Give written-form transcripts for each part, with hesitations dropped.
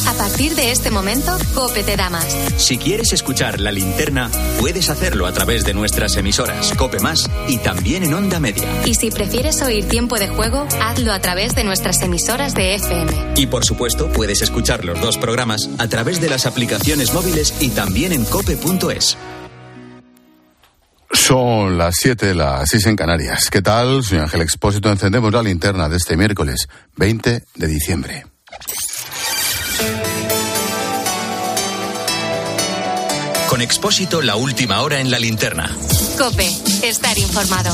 A partir de este momento, COPE te da más. Si quieres escuchar La Linterna, puedes hacerlo a través de nuestras emisoras COPE Más y también en Onda Media. Y si prefieres oír Tiempo de Juego, hazlo a través de nuestras emisoras de FM. Y por supuesto, puedes escuchar los dos programas a través de las aplicaciones móviles y también en cope.es. Son las 7, las 6 en Canarias. ¿Qué tal? Soy Ángel Expósito. Encendemos la linterna de este miércoles 20 de diciembre. Con Expósito, la última hora en la linterna. COPE, estar informado.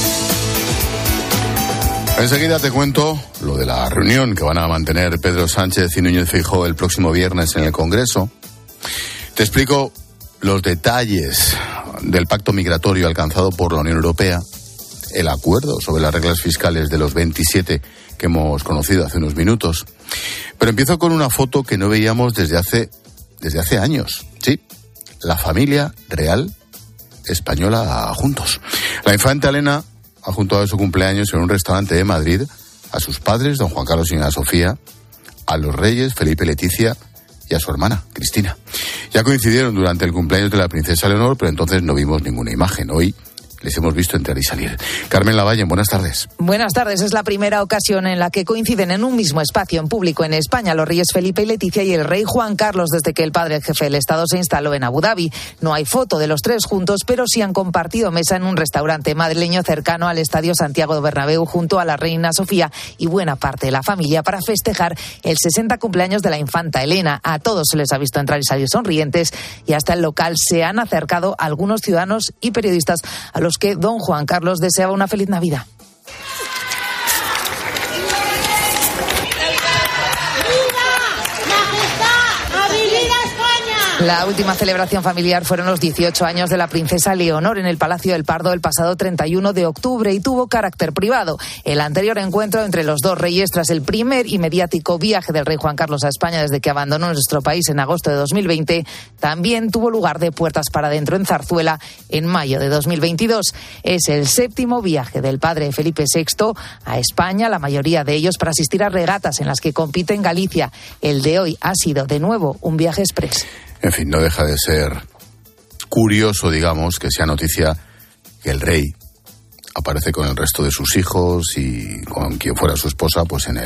Enseguida te cuento lo de la reunión que van a mantener Pedro Sánchez y Núñez Feijóo el próximo viernes en el Congreso. Te explico los detalles del pacto migratorio alcanzado por la Unión Europea, el acuerdo sobre las reglas fiscales de los 27 que hemos conocido hace unos minutos. Pero empiezo con una foto que no veíamos desde hace años. Sí, la familia real española juntos. La infanta Elena ha juntado su cumpleaños en un restaurante de Madrid a sus padres, don Juan Carlos y doña Sofía, a los reyes Felipe y Leticia y a su hermana, Cristina. Ya coincidieron durante el cumpleaños de la princesa Leonor, pero entonces no vimos ninguna imagen. Hoy les hemos visto entrar y salir. Carmen Lavalle, buenas tardes. Buenas tardes. Es la primera ocasión en la que coinciden en un mismo espacio en público en España los reyes Felipe y Leticia y el rey Juan Carlos desde que el padre jefe del Estado se instaló en Abu Dhabi. No hay foto de los tres juntos, pero sí han compartido mesa en un restaurante madrileño cercano al Estadio Santiago Bernabéu junto a la reina Sofía y buena parte de la familia para festejar el 60 cumpleaños de la infanta Elena. A todos se les ha visto entrar y salir sonrientes y hasta el local se han acercado algunos ciudadanos y periodistas a los que don Juan Carlos deseaba una feliz Navidad. La última celebración familiar fueron los 18 años de la princesa Leonor en el Palacio del Pardo el pasado 31 de octubre y tuvo carácter privado. El anterior encuentro entre los dos reyes tras el primer y mediático viaje del rey Juan Carlos a España desde que abandonó nuestro país en agosto de 2020 también tuvo lugar de puertas para adentro en Zarzuela en mayo de 2022. Es el séptimo viaje del padre Felipe VI a España, la mayoría de ellos para asistir a regatas en las que compite en Galicia. El de hoy ha sido de nuevo un viaje exprés. En fin, no deja de ser curioso, digamos, que sea noticia que el rey aparece con el resto de sus hijos y con quien fuera su esposa, pues en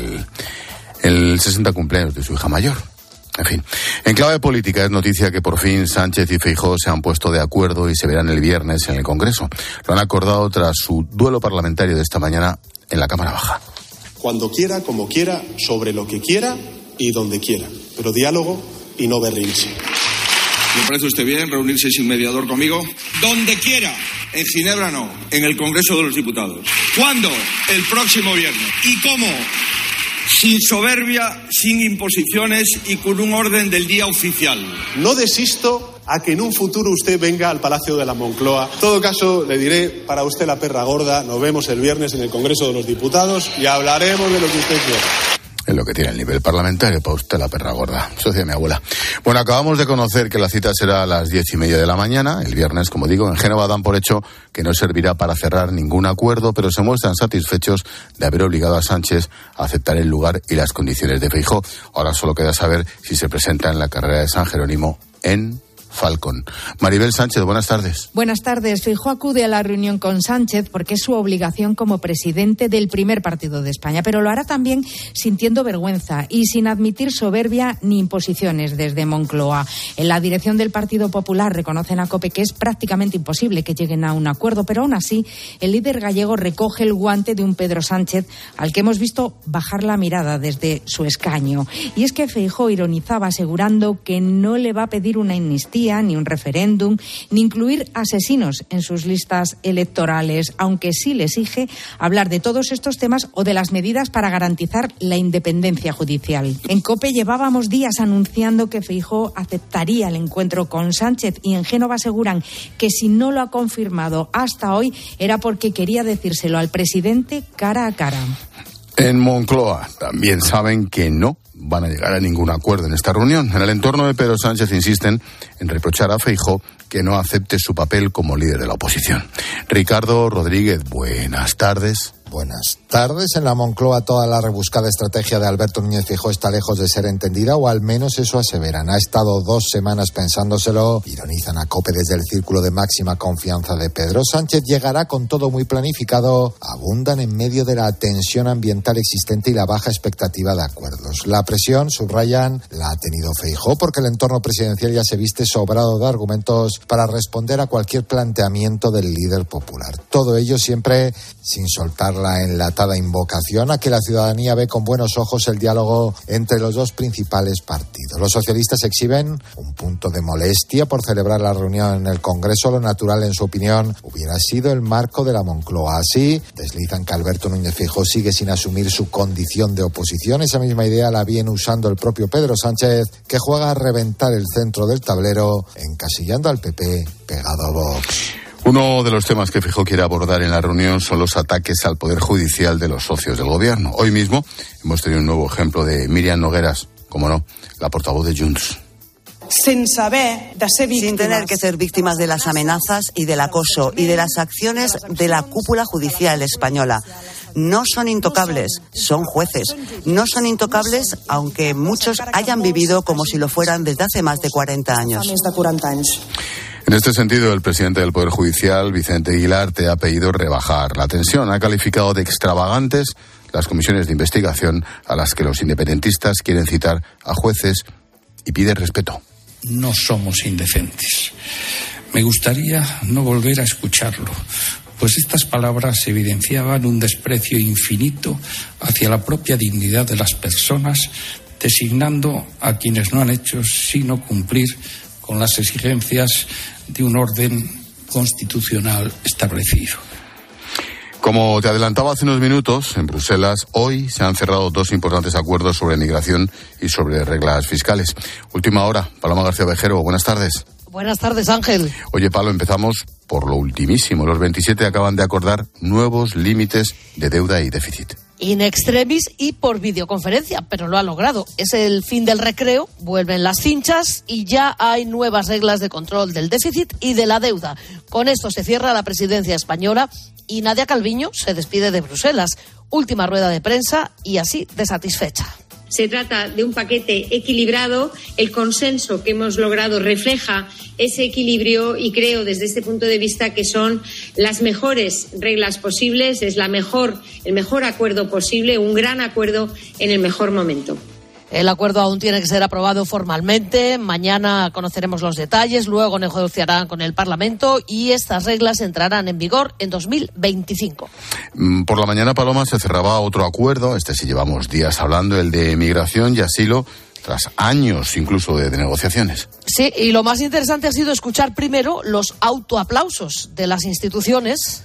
el 60 cumpleaños de su hija mayor. En fin, en clave política es noticia que por fin Sánchez y Feijóo se han puesto de acuerdo y se verán el viernes en el Congreso. Lo han acordado tras su duelo parlamentario de esta mañana en la Cámara Baja. Cuando quiera, como quiera, sobre lo que quiera y donde quiera. Pero diálogo y no berrinche. ¿Le parece a usted bien reunirse sin mediador conmigo? Donde quiera. En Ginebra no, en el Congreso de los Diputados. ¿Cuándo? El próximo viernes. ¿Y cómo? Sin soberbia, sin imposiciones y con un orden del día oficial. No desisto a que en un futuro usted venga al Palacio de la Moncloa. En todo caso, le diré, para usted la perra gorda, nos vemos el viernes en el Congreso de los Diputados y hablaremos de lo que usted quiera. Es lo que tiene el nivel parlamentario, para usted la perra gorda. Eso decía mi abuela. Bueno, acabamos de conocer que la cita será a las 10:30 de la mañana, el viernes, como digo. En Génova dan por hecho que no servirá para cerrar ningún acuerdo, pero se muestran satisfechos de haber obligado a Sánchez a aceptar el lugar y las condiciones de Feijóo. Ahora solo queda saber si se presenta en la carrera de San Jerónimo en Falcón. Maribel Sánchez, buenas tardes. Buenas tardes. Feijóo acude a la reunión con Sánchez porque es su obligación como presidente del primer partido de España, pero lo hará también sintiendo vergüenza y sin admitir soberbia ni imposiciones desde Moncloa. En la dirección del Partido Popular reconocen a COPE que es prácticamente imposible que lleguen a un acuerdo, pero aún así el líder gallego recoge el guante de un Pedro Sánchez al que hemos visto bajar la mirada desde su escaño. Y es que Feijóo ironizaba asegurando que no le va a pedir una amnistía ni un referéndum, ni incluir asesinos en sus listas electorales, aunque sí le exige hablar de todos estos temas o de las medidas para garantizar la independencia judicial. En COPE llevábamos días anunciando que Feijóo aceptaría el encuentro con Sánchez y en Génova aseguran que si no lo ha confirmado hasta hoy era porque quería decírselo al presidente cara a cara. En Moncloa también saben que no van a llegar a ningún acuerdo en esta reunión. En el entorno de Pedro Sánchez insisten en reprochar a Feijóo que no acepte su papel como líder de la oposición. Ricardo Rodríguez, buenas tardes. Buenas tardes. En la Moncloa toda la rebuscada estrategia de Alberto Núñez Feijóo está lejos de ser entendida, o al menos eso aseveran. Ha estado 2 semanas pensándoselo. Ironizan a COPE desde el círculo de máxima confianza de Pedro Sánchez. Llegará con todo muy planificado. Abundan en medio de la tensión ambiental existente y la baja expectativa de acuerdos. La presión, subrayan, la ha tenido Feijóo porque el entorno presidencial ya se viste sobrado de argumentos para responder a cualquier planteamiento del líder popular. Todo ello siempre sin soltar la enlatada invocación a que la ciudadanía ve con buenos ojos el diálogo entre los 2 principales partidos. Los socialistas exhiben un punto de molestia por celebrar la reunión en el Congreso. Lo natural, en su opinión, hubiera sido el marco de la Moncloa. Así, deslizan que Alberto Núñez Feijóo sigue sin asumir su condición de oposición. Esa misma idea la viene usando el propio Pedro Sánchez, que juega a reventar el centro del tablero, encasillando al PP pegado a Vox. Uno de los temas que Feijóo quiere abordar en la reunión son los ataques al Poder Judicial de los socios del Gobierno. Hoy mismo hemos tenido un nuevo ejemplo de Míriam Nogueras, como no, la portavoz de Junts. Sin tener que ser víctimas de las amenazas y del acoso y de las acciones de la cúpula judicial española. No son intocables, son jueces. No son intocables, aunque muchos hayan vivido como si lo fueran desde hace más de 40 años. En este sentido, el presidente del Poder Judicial, Vicente Aguilarte, ha pedido rebajar la tensión. Ha calificado de extravagantes las comisiones de investigación a las que los independentistas quieren citar a jueces y pide respeto. No somos indecentes. Me gustaría no volver a escucharlo, pues estas palabras evidenciaban un desprecio infinito hacia la propia dignidad de las personas, designando a quienes no han hecho sino cumplir con las exigencias de un orden constitucional establecido. Como te adelantaba hace unos minutos, en Bruselas hoy se han cerrado 2 importantes acuerdos sobre migración y sobre reglas fiscales. Última hora, Paloma García Vejero, buenas tardes. Buenas tardes, Ángel. Oye, Palo, empezamos por lo ultimísimo. Los 27 acaban de acordar nuevos límites de deuda y déficit. In extremis y por videoconferencia, pero lo ha logrado. Es el fin del recreo, vuelven las cinchas y ya hay nuevas reglas de control del déficit y de la deuda. Con esto se cierra la presidencia española y Nadia Calviño se despide de Bruselas. Última rueda de prensa y así de satisfecha. Se trata de un paquete equilibrado. El consenso que hemos logrado refleja ese equilibrio y creo desde este punto de vista que son las mejores reglas posibles, es el mejor acuerdo posible, un gran acuerdo en el mejor momento. El acuerdo aún tiene que ser aprobado formalmente. Mañana conoceremos los detalles, luego negociarán con el Parlamento y estas reglas entrarán en vigor en 2025. Por la mañana, Paloma, se cerraba otro acuerdo, sí llevamos días hablando, el de migración y asilo, tras años incluso de negociaciones. Sí, y lo más interesante ha sido escuchar primero los autoaplausos de las instituciones.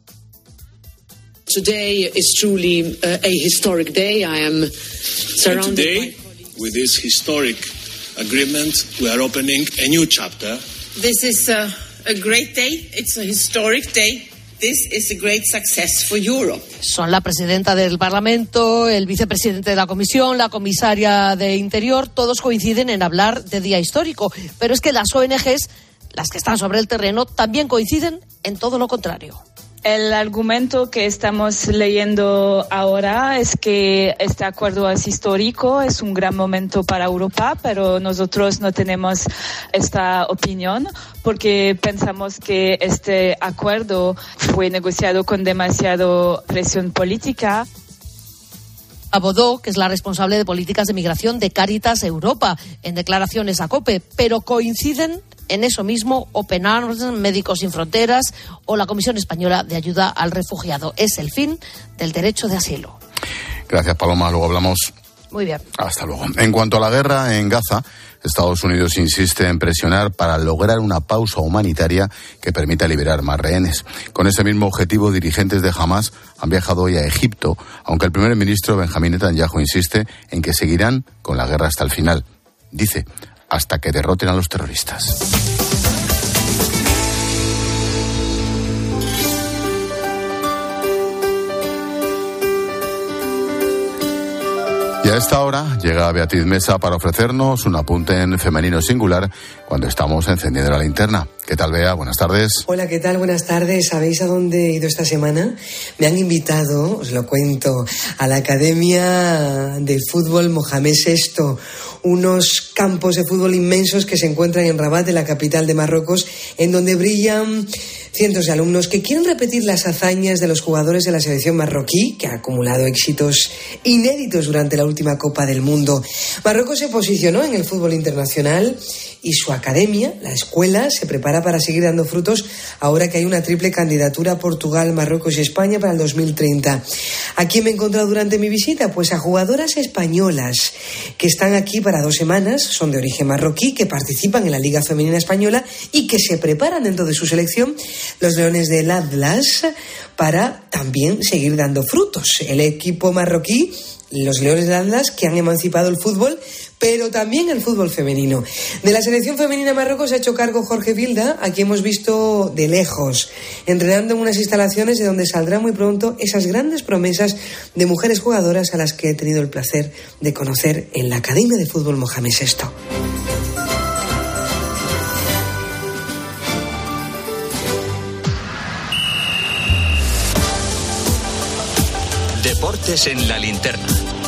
Today is truly a historic day. I am surrounded today, with this historic agreement, we are opening a new chapter. This is a great day. It's a historic day. This is a great success for Europe. Son la presidenta del Parlamento, el vicepresidente de la Comisión, la comisaria de Interior, todos coinciden en hablar de día histórico, pero es que las ONGs, las que están sobre el terreno, también coinciden en todo lo contrario. El argumento que estamos leyendo ahora es que este acuerdo es histórico, es un gran momento para Europa, pero nosotros no tenemos esta opinión porque pensamos que este acuerdo fue negociado con demasiada presión política. Abodó, que es la responsable de políticas de migración de Cáritas Europa, en declaraciones a COPE, pero coinciden en eso mismo Open Arms, Médicos Sin Fronteras o la Comisión Española de Ayuda al Refugiado. Es el fin del derecho de asilo. Gracias, Paloma. Luego hablamos. Muy bien. Hasta luego. En cuanto a la guerra en Gaza, Estados Unidos insiste en presionar para lograr una pausa humanitaria que permita liberar más rehenes. Con ese mismo objetivo, dirigentes de Hamás han viajado hoy a Egipto, aunque el primer ministro Benjamín Netanyahu insiste en que seguirán con la guerra hasta el final. Dice, hasta que derroten a los terroristas. Y a esta hora llega Beatriz Mesa para ofrecernos un apunte en femenino singular cuando estamos encendiendo la linterna. ¿Qué tal, Bea? Buenas tardes. Hola, ¿qué tal? Buenas tardes. ¿Sabéis a dónde he ido esta semana? Me han invitado, os lo cuento, a la Academia de Fútbol Mohamed VI, unos campos de fútbol inmensos que se encuentran en Rabat, en la capital de Marruecos, en donde brillan cientos de alumnos que quieren repetir las hazañas de los jugadores de la selección marroquí, que ha acumulado éxitos inéditos durante la última Copa del Mundo. Marruecos se posicionó en el fútbol internacional y su academia, la escuela, se prepara para seguir dando frutos ahora que hay una triple candidatura a Portugal, Marruecos y España para el 2030. ¿A quién me he encontrado durante mi visita? Pues a jugadoras españolas que están aquí para 2 semanas, son de origen marroquí, que participan en la Liga Femenina Española y que se preparan dentro de su selección, los Leones del Atlas, para también seguir dando frutos. El equipo marroquí, los Leones del Atlas, que han emancipado el fútbol, pero también el fútbol femenino. De la selección femenina de Marruecos se ha hecho cargo Jorge Vilda, a quien hemos visto de lejos, entrenando en unas instalaciones de donde saldrán muy pronto esas grandes promesas de mujeres jugadoras a las que he tenido el placer de conocer en la Academia de Fútbol Mohamed VI. Deportes en la linterna.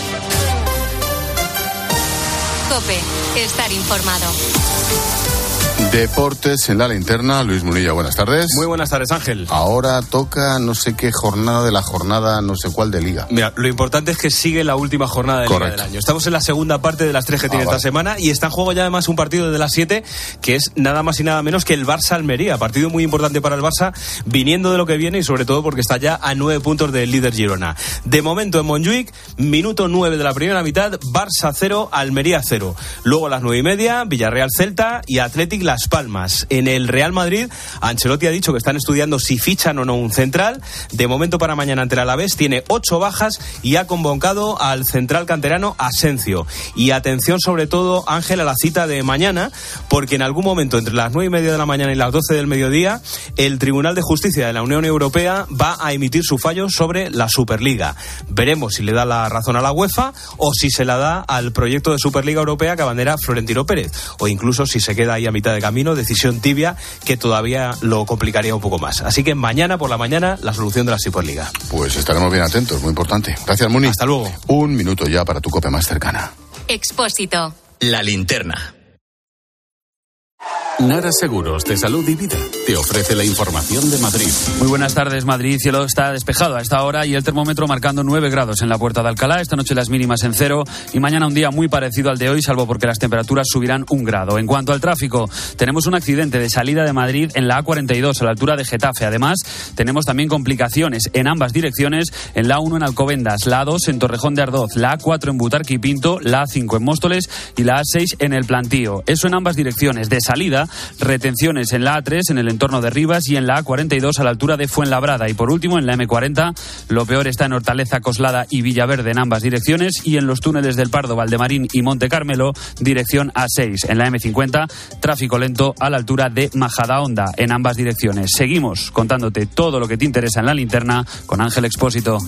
COPE, estar informado. Deportes en la linterna. Luis Munilla, buenas tardes. Muy buenas tardes, Ángel. Ahora toca no sé qué jornada de la jornada, no sé cuál de Liga. Mira, lo importante es que sigue la última jornada de Liga del año. Estamos en la segunda parte de las 3 que tiene esta semana y está en juego ya además un partido de las 7 que es nada más y nada menos que el Barça-Almería. Partido muy importante para el Barça, viniendo de lo que viene y sobre todo porque está ya a 9 puntos del líder Girona. De momento en Montjuic, minuto 9 de la primera mitad, Barça 0, Almería 0. Luego a las 9:30, Villarreal-Celta y Athletic Las Palmas. En el Real Madrid, Ancelotti ha dicho que están estudiando si fichan o no un central. De momento para mañana ante el Alavés tiene 8 bajas y ha convocado al central canterano Asencio. Y atención sobre todo, Ángel, a la cita de mañana, porque en algún momento entre las 9:30 de la mañana y las 12 del mediodía, el Tribunal de Justicia de la Unión Europea va a emitir su fallo sobre la Superliga. Veremos si le da la razón a la UEFA o si se la da al proyecto de Superliga Europea que abandera Florentino Pérez, o incluso si se queda ahí a mitad de camino, decisión tibia que todavía lo complicaría un poco más. Así que mañana por la mañana la solución de la Superliga. Pues estaremos bien atentos, muy importante. Gracias, Muni. Hasta luego. Un minuto ya para tu COPE más cercana. Expósito. La linterna. Nara Seguros de Salud y Vida te ofrece la información de Madrid. Muy buenas tardes, Madrid. Cielo está despejado a esta hora y el termómetro marcando 9 grados en la Puerta de Alcalá. Esta noche las mínimas en 0 y mañana un día muy parecido al de hoy, salvo porque las temperaturas subirán 1 grado. En cuanto al tráfico, tenemos un accidente de salida de Madrid en la A42 a la altura de Getafe. Además, tenemos también complicaciones en ambas direcciones en la A1 en Alcobendas, la A2 en Torrejón de Ardoz, la A4 en Butarque y Pinto, la A5 en Móstoles y la A6 en El Plantío. Eso en ambas direcciones. De salida, retenciones en la A3 en el entorno de Rivas y en la A42 a la altura de Fuenlabrada. Y por último, en la M40, lo peor está en Hortaleza, Coslada y Villaverde en ambas direcciones, y en los túneles del Pardo, Valdemarín y Monte Carmelo, dirección A6. En la M50, tráfico lento a la altura de Majadahonda en ambas direcciones. Seguimos contándote todo lo que te interesa en la linterna con Ángel Expósito.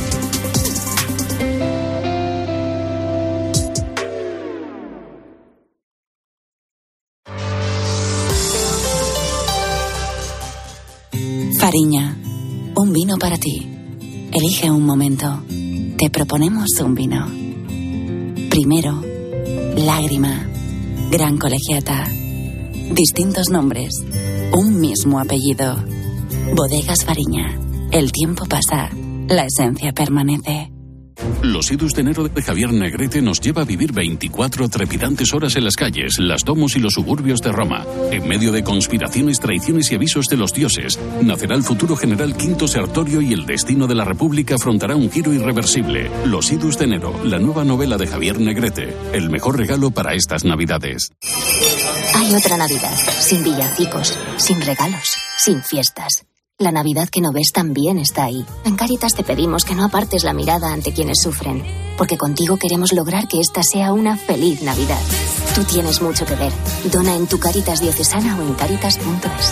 Fariña, un vino para ti. Elige un momento. Te proponemos un vino. Primero, Lágrima, Gran Colegiata. Distintos nombres, un mismo apellido. Bodegas Fariña. El tiempo pasa, la esencia permanece. Los idus de enero de Javier Negrete nos lleva a vivir 24 trepidantes horas en las calles, las domos y los suburbios de Roma. En medio de conspiraciones, traiciones y avisos de los dioses, nacerá el futuro general Quinto Sertorio y el destino de la República afrontará un giro irreversible. Los idus de enero, la nueva novela de Javier Negrete. El mejor regalo para estas Navidades. Hay otra Navidad, sin villancicos, sin regalos, sin fiestas. La Navidad que no ves también está ahí. En Cáritas te pedimos que no apartes la mirada ante quienes sufren, porque contigo queremos lograr que esta sea una feliz Navidad. Tú tienes mucho que ver. Dona en tu Cáritas diocesana o en cáritas.es.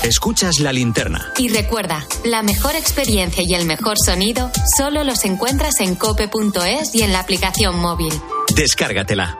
Escuchas La Linterna. Y recuerda, la mejor experiencia y el mejor sonido solo los encuentras en cope.es y en la aplicación móvil. Descárgatela.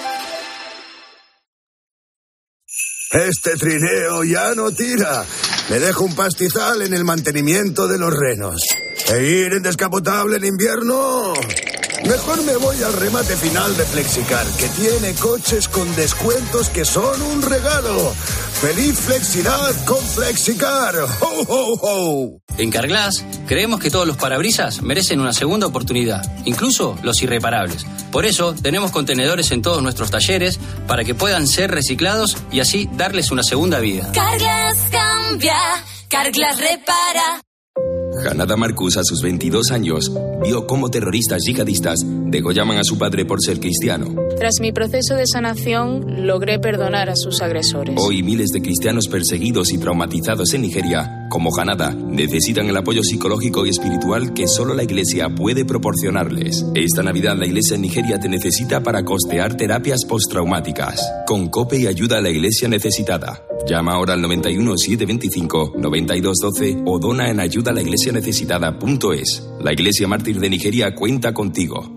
Este trineo ya no tira. Me dejo un pastizal en el mantenimiento de los renos. ¿E ir en descapotable en invierno? Mejor me voy al remate final de Flexicar, que tiene coches con descuentos que son un regalo. ¡Feliz Flexidad con Flexicar! ¡Ho, ho, ho! En Carglass creemos que todos los parabrisas merecen una segunda oportunidad, incluso los irreparables. Por eso tenemos contenedores en todos nuestros talleres para que puedan ser reciclados y así darles una segunda vida. Carglass cambia, Carglass repara. Hanada Marcus, a sus 22 años, vio cómo terroristas yihadistas degollaban a su padre por ser cristiano. Tras mi proceso de sanación, logré perdonar a sus agresores. Hoy, miles de cristianos perseguidos y traumatizados en Nigeria, como Hanada, necesitan el apoyo psicológico y espiritual que solo la Iglesia puede proporcionarles. Esta Navidad, la Iglesia en Nigeria te necesita para costear terapias postraumáticas. Con COPE y ayuda a la Iglesia necesitada. Llama ahora al 91 725 9212 o dona en ayudalaiglesianecesitada.es. La Iglesia Mártir de Nigeria cuenta contigo.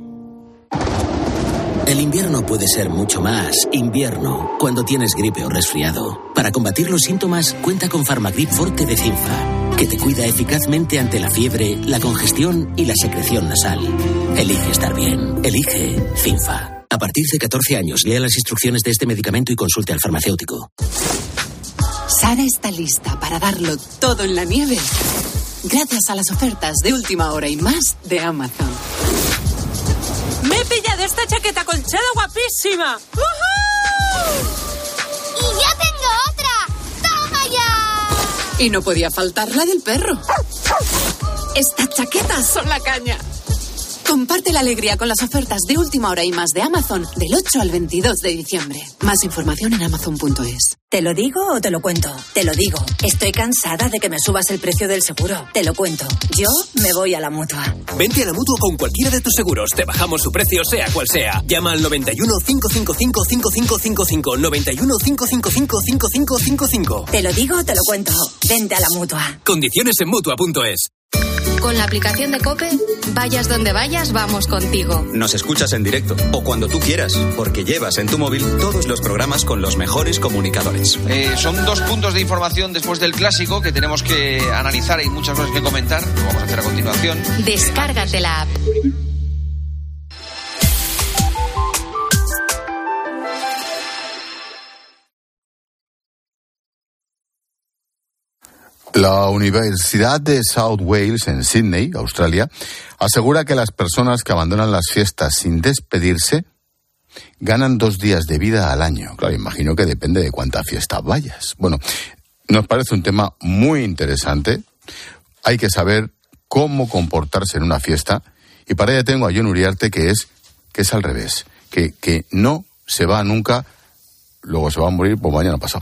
El invierno puede ser mucho más invierno cuando tienes gripe o resfriado. Para combatir los síntomas, cuenta con Farmagrip Forte de Cinfa, que te cuida eficazmente ante la fiebre, la congestión y la secreción nasal. Elige estar bien. Elige Cinfa. A partir de 14 años, lea las instrucciones de este medicamento y consulte al farmacéutico. Sara está lista para darlo todo en la nieve, gracias a las ofertas de última hora y más de Amazon. ¡Me he pillado esta chaqueta colchada guapísima! ¡Uhú! ¡Y yo tengo otra! ¡Toma ya! Y no podía faltar la del perro. Estas chaquetas son la caña. Comparte la alegría con las ofertas de última hora y más de Amazon del 8 al 22 de diciembre. Más información en amazon.es. ¿Te lo digo o te lo cuento? Te lo digo. Estoy cansada de que me subas el precio del seguro. Te lo cuento. Yo me voy a la Mutua. Vente a la Mutua con cualquiera de tus seguros. Te bajamos su precio, sea cual sea. Llama al 91 555 5555. 91 555 5555. Te lo digo o te lo cuento. Vente a la Mutua. Condiciones en Mutua.es. Con la aplicación de COPE, vayas donde vayas, vamos contigo. Nos escuchas en directo o cuando tú quieras, porque llevas en tu móvil todos los programas con los mejores comunicadores. Son 2 puntos de información después del clásico que tenemos que analizar. Hay muchas cosas que comentar, lo vamos a hacer a continuación. Descárgate la app. La Universidad de South Wales, en Sydney, Australia, asegura que las personas que abandonan las fiestas sin despedirse ganan 2 días de vida al año. Claro, imagino que depende de cuánta fiesta vayas. Bueno, nos parece un tema muy interesante. Hay que saber cómo comportarse en una fiesta. Y para ello tengo a Jon Uriarte, que es al revés. Que no se va nunca, luego se va a morir por mañana pasado.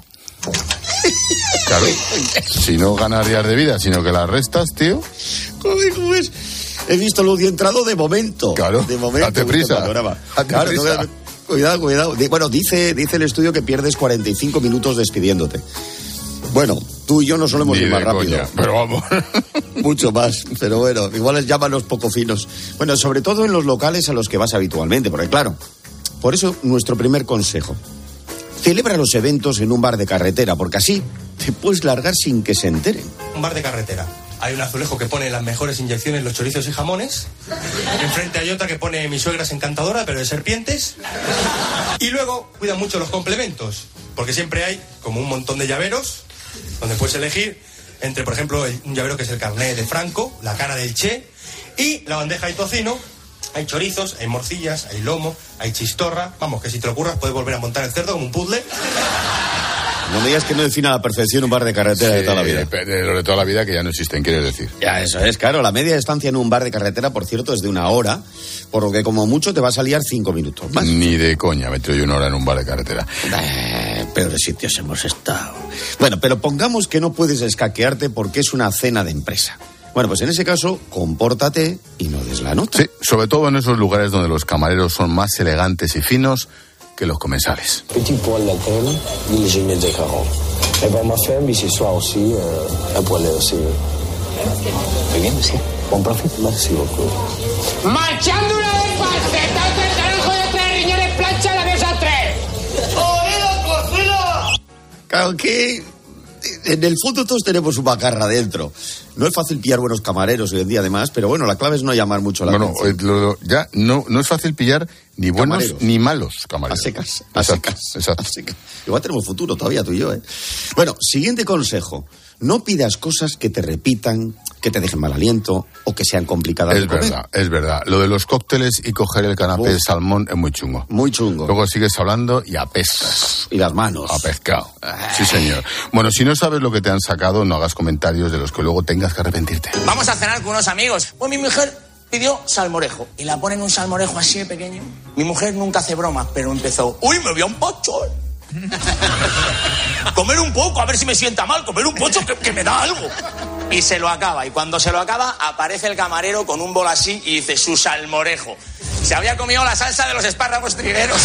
Claro, si no ganas días de vida, sino que las restas, tío. ¿Cómo es? He visto luz y entrado de momento. Claro, de momento. date prisa. Claro, prisa. Cuidado. Bueno, dice el estudio que pierdes 45 minutos despidiéndote. Bueno, tú y yo no solemos ir más rápido. Coña, pero vamos. Mucho más, pero bueno, igual llaman los poco finos. Bueno, sobre todo en los locales a los que vas habitualmente, porque claro, por eso nuestro primer consejo. Celebra los eventos en un bar de carretera, porque así te puedes largar sin que se enteren. Un bar de carretera. Hay un azulejo que pone las mejores inyecciones, los chorizos y jamones. Enfrente hay otra que pone mi suegra es encantadora, pero de serpientes. Y luego cuidan mucho los complementos, porque siempre hay como un montón de llaveros, donde puedes elegir entre, por ejemplo, un llavero que es el carné de Franco, la cara del Che, y la bandeja de tocino. Hay chorizos, hay morcillas, hay lomo, hay chistorra. Vamos, que si te lo ocurras puedes volver a montar el cerdo como un puzzle. No me digas que no define a la perfección un bar de carretera de toda la vida. De lo de toda la vida que ya no existen, quieres decir. Ya, eso es, claro. La media estancia en un bar de carretera, por cierto, es de 1 hora, por lo que como mucho te vas a liar 5 minutos más. Ni de coña me tiro yo 1 hora en un bar de carretera. Peores sitios hemos estado. Bueno, pero pongamos que no puedes escaquearte porque es una cena de empresa. Bueno, pues en ese caso, compórtate y no des la nota. Sí, sobre todo en esos lugares donde los camareros son más elegantes y finos que los comensales. Petit poil latin, il génie de caron. Et pour ma femme, ce soir aussi, un poil aussi. Muy bien, sí. Bon profit, merci beaucoup. Marchando una vez falseta, el carajo de 3 riñones plancha a la mesa 3. ¡Oído, cocido! Claro que en el fondo todos tenemos un macarra dentro. No es fácil pillar buenos camareros hoy en día, además, pero bueno, la clave es no llamar mucho la atención. Ya no es fácil pillar ni buenos camareros, ni malos camareros. A secas. Igual tenemos futuro todavía, tú y yo, ¿eh? Bueno, siguiente consejo. No pidas cosas que te repitan, que te dejen mal aliento o que sean complicadas de comer. Es verdad. Lo de los cócteles y coger el canapé de salmón es muy chungo. Muy chungo. Luego sigues hablando y apestas. Y las manos. A pescado. Sí, señor. Bueno, si no sabes lo que te han sacado, no hagas comentarios de los que luego tengas que arrepentirte. Vamos a cenar con unos amigos. Pues mi mujer pidió salmorejo. Y la ponen un salmorejo así de pequeño. Mi mujer nunca hace bromas, pero empezó. ¡Uy, me voy a un pocho! Comer un poco, a ver si me sienta mal. Comer un pocho que me da algo. Y se lo acaba. Y cuando se lo acaba, aparece el camarero con un bol así y dice, su salmorejo. Se había comido la salsa de los espárragos trigueros.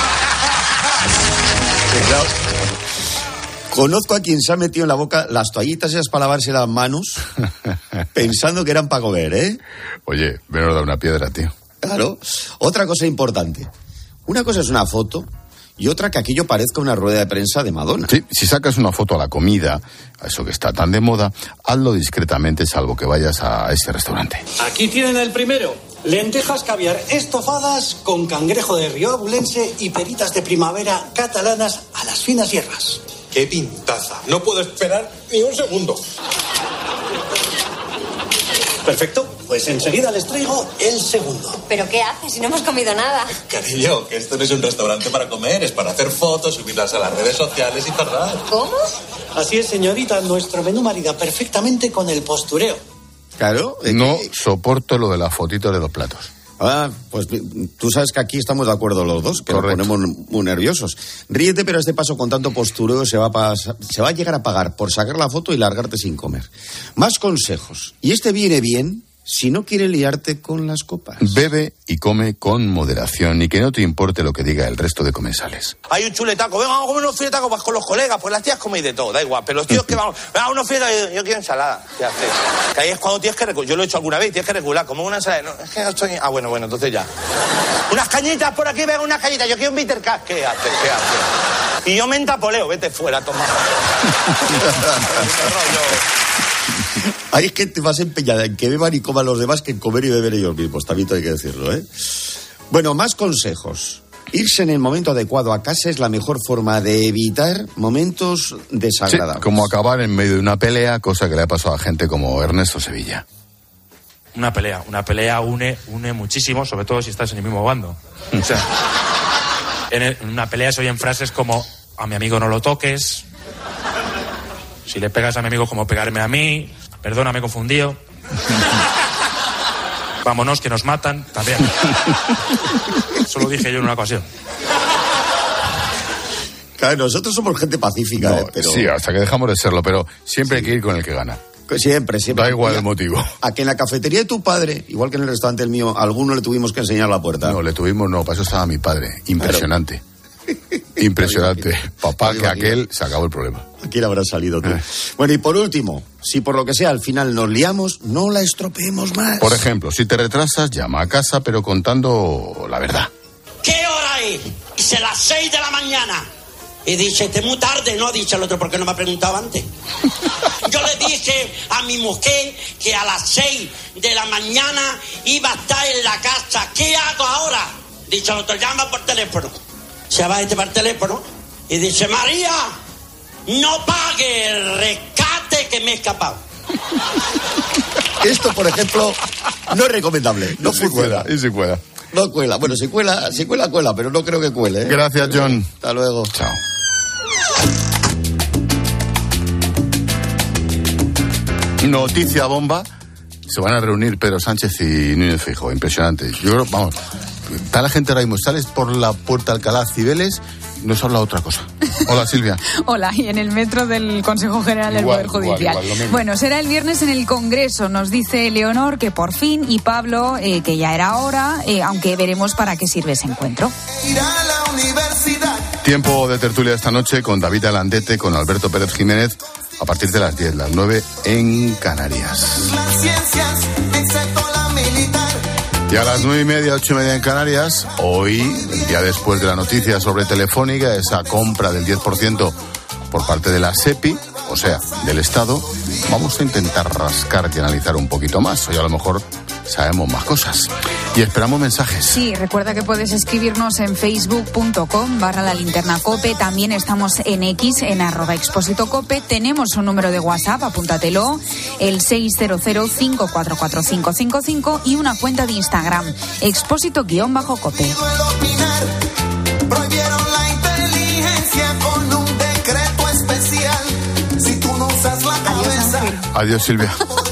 Conozco a quien se ha metido en la boca las toallitas esas para lavarse las manos pensando que eran para comer, ¿eh? Oye, menos da una piedra, tío. Claro. Otra cosa importante. Una cosa es una foto y otra que aquello parezca una rueda de prensa de Madonna. Sí, si sacas una foto a la comida, a eso que está tan de moda, hazlo discretamente, salvo que vayas a ese restaurante. Aquí tienen el primero. Lentejas caviar estofadas con cangrejo de río abulense y peritas de primavera catalanas a las finas hierbas. ¡Qué pintaza! No puedo esperar ni un segundo. Perfecto, pues enseguida les traigo el segundo. ¿Pero qué haces si no hemos comido nada? Cariño, que esto no es un restaurante para comer, es para hacer fotos, subirlas a las redes sociales y cerrar. ¿Cómo? Así es, señorita, nuestro menú marida perfectamente con el postureo. Claro. No soporto lo de la fotito de 2 platos. Ah, pues tú sabes que aquí estamos de acuerdo los dos, que Correcto. Nos ponemos muy nerviosos. Ríete, pero a este paso con tanto postureo se va a llegar a pagar por sacar la foto y largarte sin comer. Más consejos. Y este viene bien si no quieres liarte con las copas. Bebe y come con moderación y que no te importe lo que diga el resto de comensales. Hay un chuletaco, venga, vamos a comer unos filetacos pues con los colegas, pues las tías coméis de todo, da igual, pero los tíos que vamos, venga, unos filetacos, yo quiero ensalada, ¿qué haces? Que ahí es cuando tienes que regular, yo lo he hecho alguna vez, tienes que regular, como una ensalada, no, es que no estoy, bueno, entonces ya. Unas cañitas por aquí, venga, unas cañitas, yo quiero un bitter cash, ¿qué haces? Y yo me entapoleo, vete fuera, toma. Hay gente más empeñada en que beban y coman los demás que en comer y beber ellos mismos, también hay que decirlo, ¿eh? Bueno, más consejos. Irse en el momento adecuado a casa es la mejor forma de evitar momentos desagradables. Sí, como acabar en medio de una pelea, cosa que le ha pasado a gente como Ernesto Sevilla. Una pelea une muchísimo, sobre todo si estás en el mismo bando. O sea, en una pelea se oyen frases como, a mi amigo no lo toques, si le pegas a mi amigo como pegarme a mí, perdona, me he confundido. Vámonos, que nos matan, también. Eso lo dije yo en una ocasión. Claro, nosotros somos gente pacífica, no, pero... Sí, hasta que dejamos de serlo, pero siempre hay que ir con el que gana. Siempre. Da igual el motivo. A que en la cafetería de tu padre, igual que en el restaurante el mío, a alguno le tuvimos que enseñar la puerta. No, para eso estaba mi padre. Impresionante. Claro. Impresionante. Papá, que aquel se acabó el problema. ¿A quién habrá salido tú? Bueno, y por último, si por lo que sea al final nos liamos, no la estropeemos más. Por ejemplo, si te retrasas, llama a casa, pero contando la verdad. ¿Qué hora es? Dice las 6 de la mañana. Y dice, es muy tarde, ¿no? Dice el otro, ¿por qué no me ha preguntado antes? Yo le dije a mi mujer que a las 6 de la mañana iba a estar en la casa. ¿Qué hago ahora? Dice el otro, llama por teléfono. Se va por teléfono y dice, María, no pague el rescate que me he escapado. Esto, por ejemplo, no es recomendable. No funciona. Y si cuela. No cuela. Bueno, si cuela, pero no creo que cuele, ¿eh? Gracias, John. Hasta luego. Chao. Noticia bomba. Se van a reunir Pedro Sánchez y Núñez Feijóo. Impresionante. Yo creo, vamos, está la gente ahora mismo. Sales por la Puerta Alcalá Cibeles nos habla otra cosa. Hola, Silvia. Hola, y en el metro del Consejo General del Poder Judicial. Bueno, será el viernes en el Congreso, nos dice Leonor que por fin, y Pablo que ya era hora, aunque veremos para qué sirve ese encuentro. Tiempo de tertulia esta noche con David Alandete, con Alberto Pérez Jiménez, a partir de las 10, las 9 en Canarias. Y a las 9:30, 8:30 en Canarias, hoy, el día después de la noticia sobre Telefónica, esa compra del 10% por parte de la SEPI, o sea, del Estado, vamos a intentar rascar y analizar un poquito más. Hoy a lo mejor sabemos más cosas. Y esperamos mensajes. Sí, recuerda que puedes escribirnos en facebook.com/lalinternacope. También estamos en X, en @expósitocope. Tenemos un número de WhatsApp, apúntatelo, el 600-544-555, y una cuenta de Instagram, expósito_cope. Prohibieron la inteligencia con un decreto especial. Si tú no usas la cabeza. Adiós, Silvia.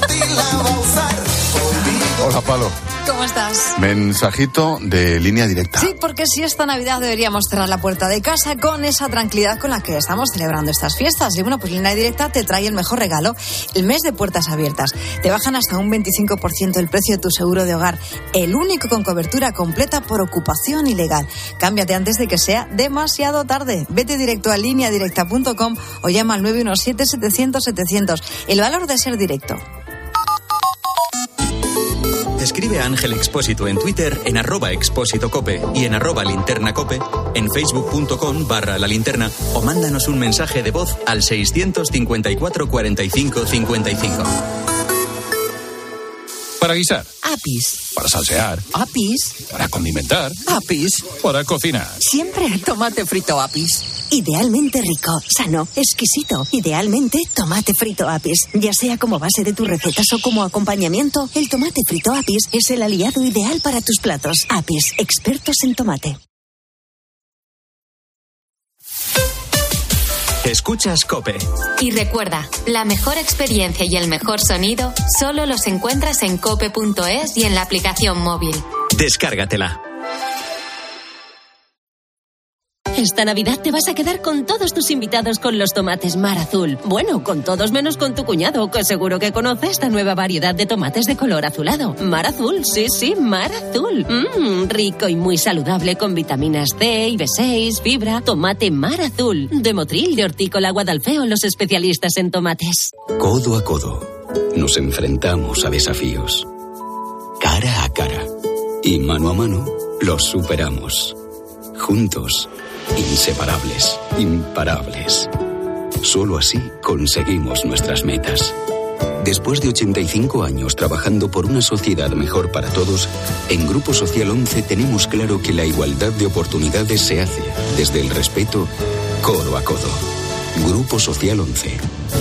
Hola, Palo. ¿Cómo estás? Mensajito de línea directa. Sí, porque si esta Navidad deberíamos cerrar la puerta de casa con esa tranquilidad con la que estamos celebrando estas fiestas. Y bueno, pues Línea Directa te trae el mejor regalo, el mes de puertas abiertas. Te bajan hasta un 25% el precio de tu seguro de hogar, el único con cobertura completa por ocupación ilegal. Cámbiate antes de que sea demasiado tarde. Vete directo a lineadirecta.com o llama al 917-700-700. El valor de ser directo. Escribe a Ángel Expósito en Twitter en @expósitocope y en @linternacope, en facebook.com/lalinterna, o mándanos un mensaje de voz al 654 45 55. Para guisar. Apis. Para salsear. Apis. Para condimentar. Apis. Para cocinar. Siempre tomate frito Apis. Idealmente rico, sano, exquisito. Idealmente tomate frito Apis. Ya sea como base de tus recetas o como acompañamiento, el tomate frito Apis es el aliado ideal para tus platos. Apis, expertos en tomate. Escuchas COPE. Y recuerda, la mejor experiencia y el mejor sonido solo los encuentras en cope.es y en la aplicación móvil. Descárgatela. Esta Navidad te vas a quedar con todos tus invitados con los tomates Mar Azul. Bueno, con todos menos con tu cuñado, que seguro que conoce esta nueva variedad de tomates de color azulado. Mar Azul, sí, Mar Azul. Rico y muy saludable con vitaminas C y B6, fibra. Tomate Mar Azul. De Motril, de Hortícola Guadalfeo, los especialistas en tomates. Codo a codo, nos enfrentamos a desafíos. Cara a cara y mano a mano, los superamos. Juntos, inseparables, imparables. Solo así conseguimos nuestras metas. Después de 85 años trabajando por una sociedad mejor para todos, en Grupo Social 11 tenemos claro que la igualdad de oportunidades se hace desde el respeto, codo a codo. Grupo Social 11.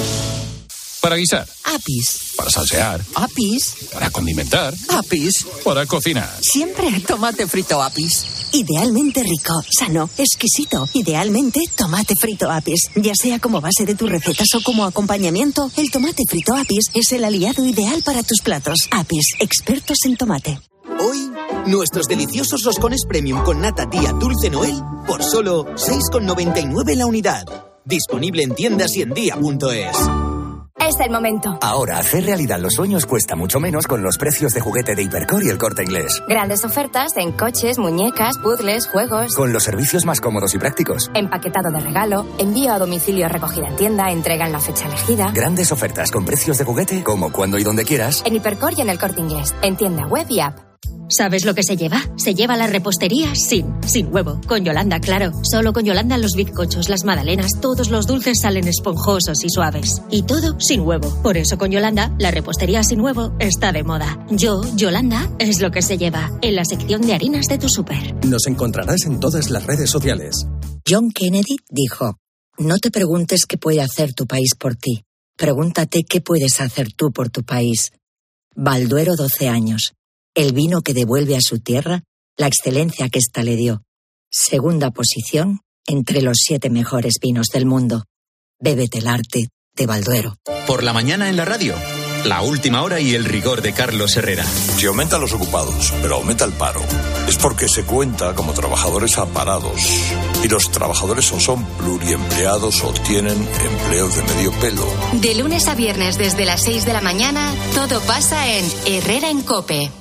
Para guisar. Apis. Para salsear. Apis. Para condimentar. Apis. Para cocinar. Siempre tomate frito Apis. Idealmente rico, sano, exquisito. Idealmente tomate frito Apis. Ya sea como base de tus recetas o como acompañamiento, el tomate frito Apis es el aliado ideal para tus platos. Apis, expertos en tomate. Hoy, nuestros deliciosos roscones premium con nata Día Dulce Noel por solo 6,99 la unidad. Disponible en tiendas y en día.es. Es el momento. Ahora, hacer realidad los sueños cuesta mucho menos con los precios de juguete de Hipercor y El Corte Inglés. Grandes ofertas en coches, muñecas, puzzles, juegos. Con los servicios más cómodos y prácticos. Empaquetado de regalo, envío a domicilio, recogida en tienda, entrega en la fecha elegida. Grandes ofertas con precios de juguete, como cuando y donde quieras. En Hipercor y en El Corte Inglés, en tienda web y app. ¿Sabes lo que se lleva? Se lleva la repostería sin huevo. Con Yolanda, claro. Solo con Yolanda los bizcochos, las magdalenas, todos los dulces salen esponjosos y suaves. Y todo sin huevo. Por eso con Yolanda, la repostería sin huevo está de moda. Yolanda, es lo que se lleva. En la sección de harinas de tu súper. Nos encontrarás en todas las redes sociales. John Kennedy dijo: no te preguntes qué puede hacer tu país por ti. Pregúntate qué puedes hacer tú por tu país. Balduero 12 años. El vino que devuelve a su tierra la excelencia que ésta le dio. Segunda posición entre los 7 mejores vinos del mundo. Bébete el arte de Balduero. Por la mañana en la radio, La última hora y el rigor de Carlos Herrera. Si aumentan los ocupados, pero aumenta el paro, es porque se cuenta como trabajadores aparados. Y los trabajadores o son pluriempleados o tienen empleos de medio pelo. De lunes a viernes desde las 6 de la mañana, todo pasa en Herrera en COPE.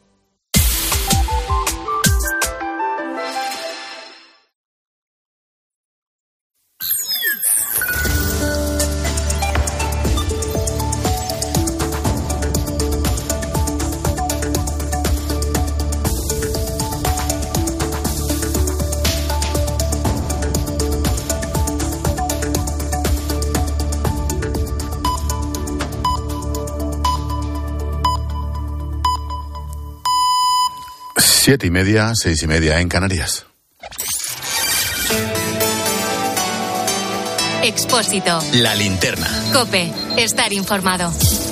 Siete y media, 6:30 en Canarias. Expósito. La linterna. COPE. Estar informado.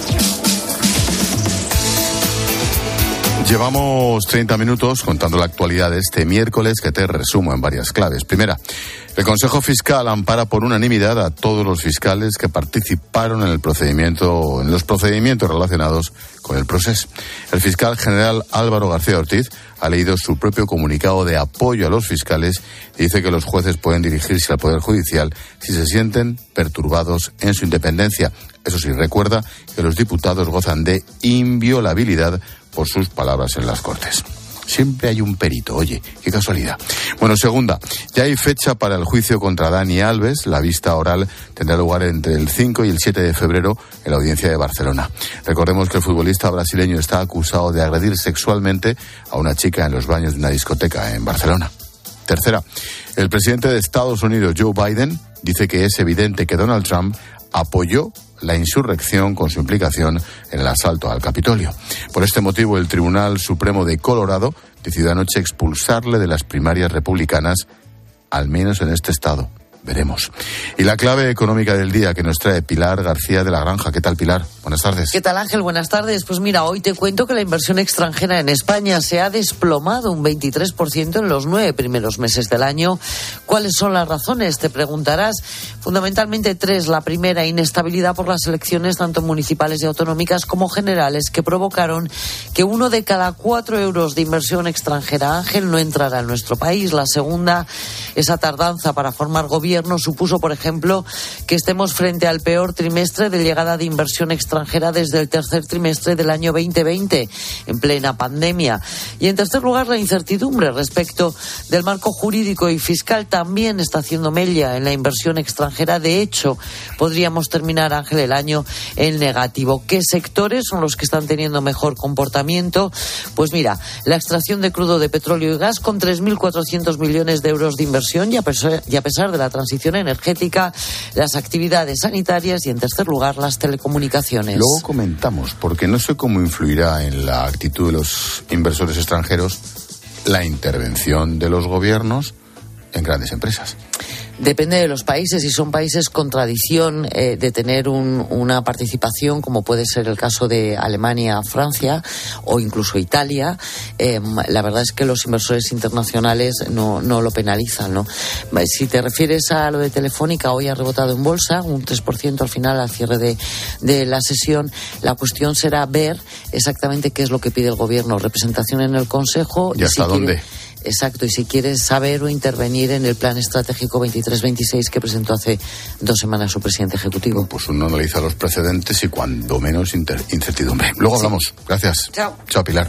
Llevamos 30 minutos contando la actualidad de este miércoles, que te resumo en varias claves. Primera, el Consejo Fiscal ampara por unanimidad a todos los fiscales que participaron en los procedimientos relacionados con el proceso. El fiscal general Álvaro García Ortiz ha leído su propio comunicado de apoyo a los fiscales y dice que los jueces pueden dirigirse al Poder Judicial si se sienten perturbados en su independencia. Eso sí, recuerda que los diputados gozan de inviolabilidad por sus palabras en las Cortes. Siempre hay un perito, oye, qué casualidad. Bueno, segunda, ya hay fecha para el juicio contra Dani Alves. La vista oral tendrá lugar entre el 5 y el 7 de febrero en la audiencia de Barcelona. Recordemos que el futbolista brasileño está acusado de agredir sexualmente a una chica en los baños de una discoteca en Barcelona. Tercera, el presidente de Estados Unidos, Joe Biden, dice que es evidente que Donald Trump apoyó la insurrección con su implicación en el asalto al Capitolio. Por este motivo, el Tribunal Supremo de Colorado decidió anoche expulsarle de las primarias republicanas, al menos en este estado. Veremos. Y la clave económica del día que nos trae Pilar García de la Granja. ¿Qué tal, Pilar? Buenas tardes. ¿Qué tal, Ángel? Buenas tardes. Pues mira, hoy te cuento que la inversión extranjera en España se ha desplomado un 23% en los 9 primeros meses del año. ¿Cuáles son las razones? Te preguntarás. Fundamentalmente 3. La primera, inestabilidad por las elecciones tanto municipales y autonómicas como generales, que provocaron que 1 de cada 4 euros de inversión extranjera, Ángel, no entrara en nuestro país. La segunda, esa tardanza para formar gobierno supuso, por ejemplo, que estemos frente al peor trimestre de llegada de inversión extranjera desde el tercer trimestre del año 2020, en plena pandemia. Y en tercer lugar, la incertidumbre respecto del marco jurídico y fiscal también está haciendo mella en la inversión extranjera. De hecho, podríamos terminar, Ángel, el año en negativo. ¿Qué sectores son los que están teniendo mejor comportamiento? Pues mira, la extracción de crudo de petróleo y gas con 3.400 millones de euros de inversión y a pesar de la transición energética, las actividades sanitarias y, en tercer lugar, las telecomunicaciones. Luego comentamos, porque no sé cómo influirá en la actitud de los inversores extranjeros la intervención de los gobiernos en grandes empresas. Depende de los países. Si son países con tradición de tener una participación, como puede ser el caso de Alemania, Francia o incluso Italia, la verdad es que los inversores internacionales no lo penalizan, ¿no? Si te refieres a lo de Telefónica, hoy ha rebotado en bolsa un 3% al final, al cierre de la sesión. La cuestión será ver exactamente qué es lo que pide el gobierno, representación en el Consejo. ¿Y hasta dónde? Exacto, y si quieres saber o intervenir en el Plan Estratégico 23-26 que presentó hace 2 semanas su presidente ejecutivo. Pues uno analiza los precedentes y cuando menos incertidumbre. Luego hablamos. Gracias. Chao. Chao, Pilar.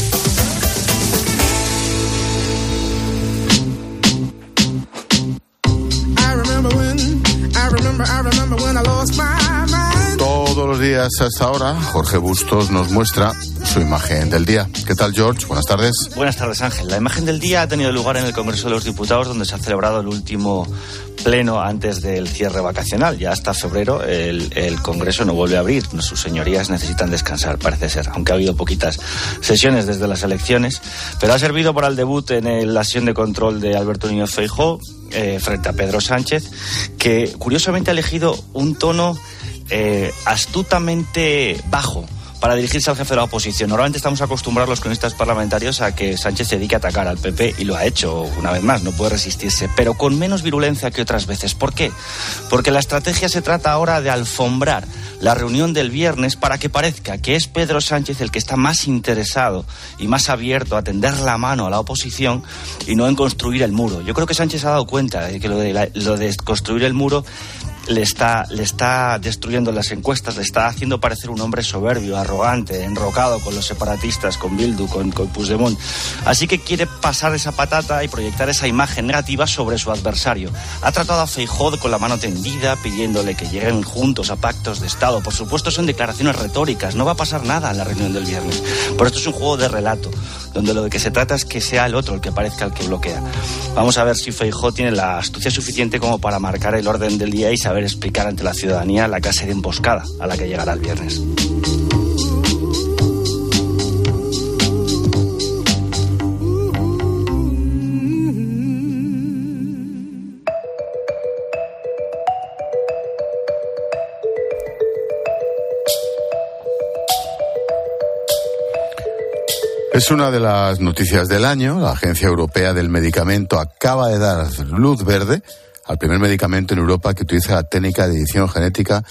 Todos los días a esta hora, Jorge Bustos nos muestra su imagen del día. ¿Qué tal, George? Buenas tardes. Buenas tardes, Ángel. La imagen del día ha tenido lugar en el Congreso de los Diputados, donde se ha celebrado el último pleno antes del cierre vacacional. Ya hasta febrero el Congreso no vuelve a abrir. Sus señorías necesitan descansar, parece ser, aunque ha habido poquitas sesiones desde las elecciones. Pero ha servido para el debut en la sesión de control de Alberto Núñez Feijóo frente a Pedro Sánchez, que curiosamente ha elegido un tono astutamente bajo, para dirigirse al jefe de la oposición. Normalmente estamos acostumbrados los cronistas parlamentarios a que Sánchez se dedique a atacar al PP, y lo ha hecho una vez más, no puede resistirse, pero con menos virulencia que otras veces. ¿Por qué? Porque la estrategia se trata ahora de alfombrar la reunión del viernes para que parezca que es Pedro Sánchez el que está más interesado y más abierto a tender la mano a la oposición y no en construir el muro. Yo creo que Sánchez se ha dado cuenta de que lo de construir el muro le está destruyendo las encuestas, le está haciendo parecer un hombre soberbio, arrogante, enrocado con los separatistas, con Bildu, con Puigdemont. Así que quiere pasar esa patata y proyectar esa imagen negativa sobre su adversario. Ha tratado a Feijóo con la mano tendida, pidiéndole que lleguen juntos a pactos de Estado. Por supuesto, son declaraciones retóricas, no va a pasar nada en la reunión del viernes. Pero esto es un juego de relato, donde lo de que se trata es que sea el otro el que parezca el que bloquea. Vamos a ver si Feijóo tiene la astucia suficiente como para marcar el orden del día y saber explicar ante la ciudadanía la clase de emboscada a la que llegará el viernes. Es una de las noticias del año. La Agencia Europea del Medicamento acaba de dar luz verde al primer medicamento en Europa que utiliza la técnica de edición genética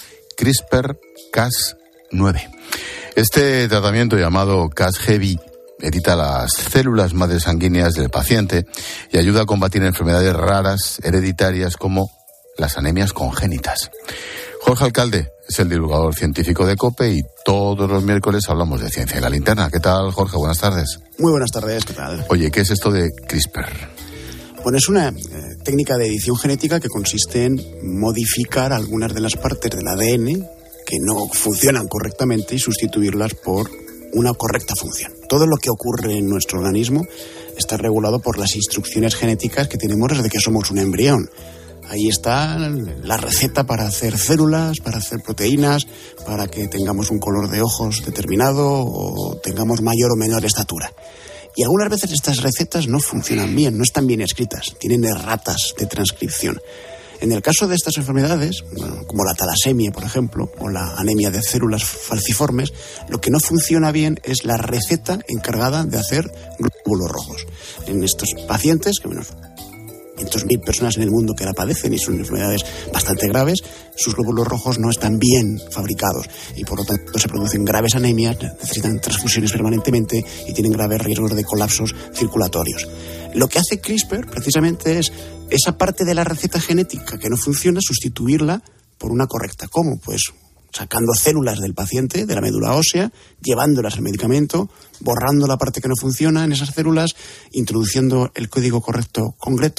CRISPR-Cas9. Este tratamiento, llamado Casgevy, edita las células madres sanguíneas del paciente y ayuda a combatir enfermedades raras, hereditarias, como las anemias congénitas. Jorge Alcalde es el divulgador científico de COPE y todos los miércoles hablamos de ciencia en la linterna. ¿Qué tal, Jorge? Buenas tardes. Muy buenas tardes, ¿qué tal? Oye, ¿qué es esto de CRISPR? Bueno, es una técnica de edición genética que consiste en modificar algunas de las partes del ADN que no funcionan correctamente y sustituirlas por una correcta función. Todo lo que ocurre en nuestro organismo está regulado por las instrucciones genéticas que tenemos desde que somos un embrión. Ahí está la receta para hacer células, para hacer proteínas, para que tengamos un color de ojos determinado o tengamos mayor o menor estatura. Y algunas veces estas recetas no funcionan bien, no están bien escritas, tienen erratas de transcripción. En el caso de estas enfermedades, como la talasemia, por ejemplo, o la anemia de células falciformes, lo que no funciona bien es la receta encargada de hacer glóbulos rojos. En estos pacientes, que menos 500.000 personas en el mundo que la padecen y son enfermedades bastante graves, sus glóbulos rojos no están bien fabricados y por lo tanto se producen graves anemias, necesitan transfusiones permanentemente y tienen graves riesgos de colapsos circulatorios. Lo que hace CRISPR precisamente es esa parte de la receta genética que no funciona, sustituirla por una correcta. ¿Cómo? Pues sacando células del paciente, de la médula ósea, llevándolas al medicamento, borrando la parte que no funciona en esas células, introduciendo el código correcto,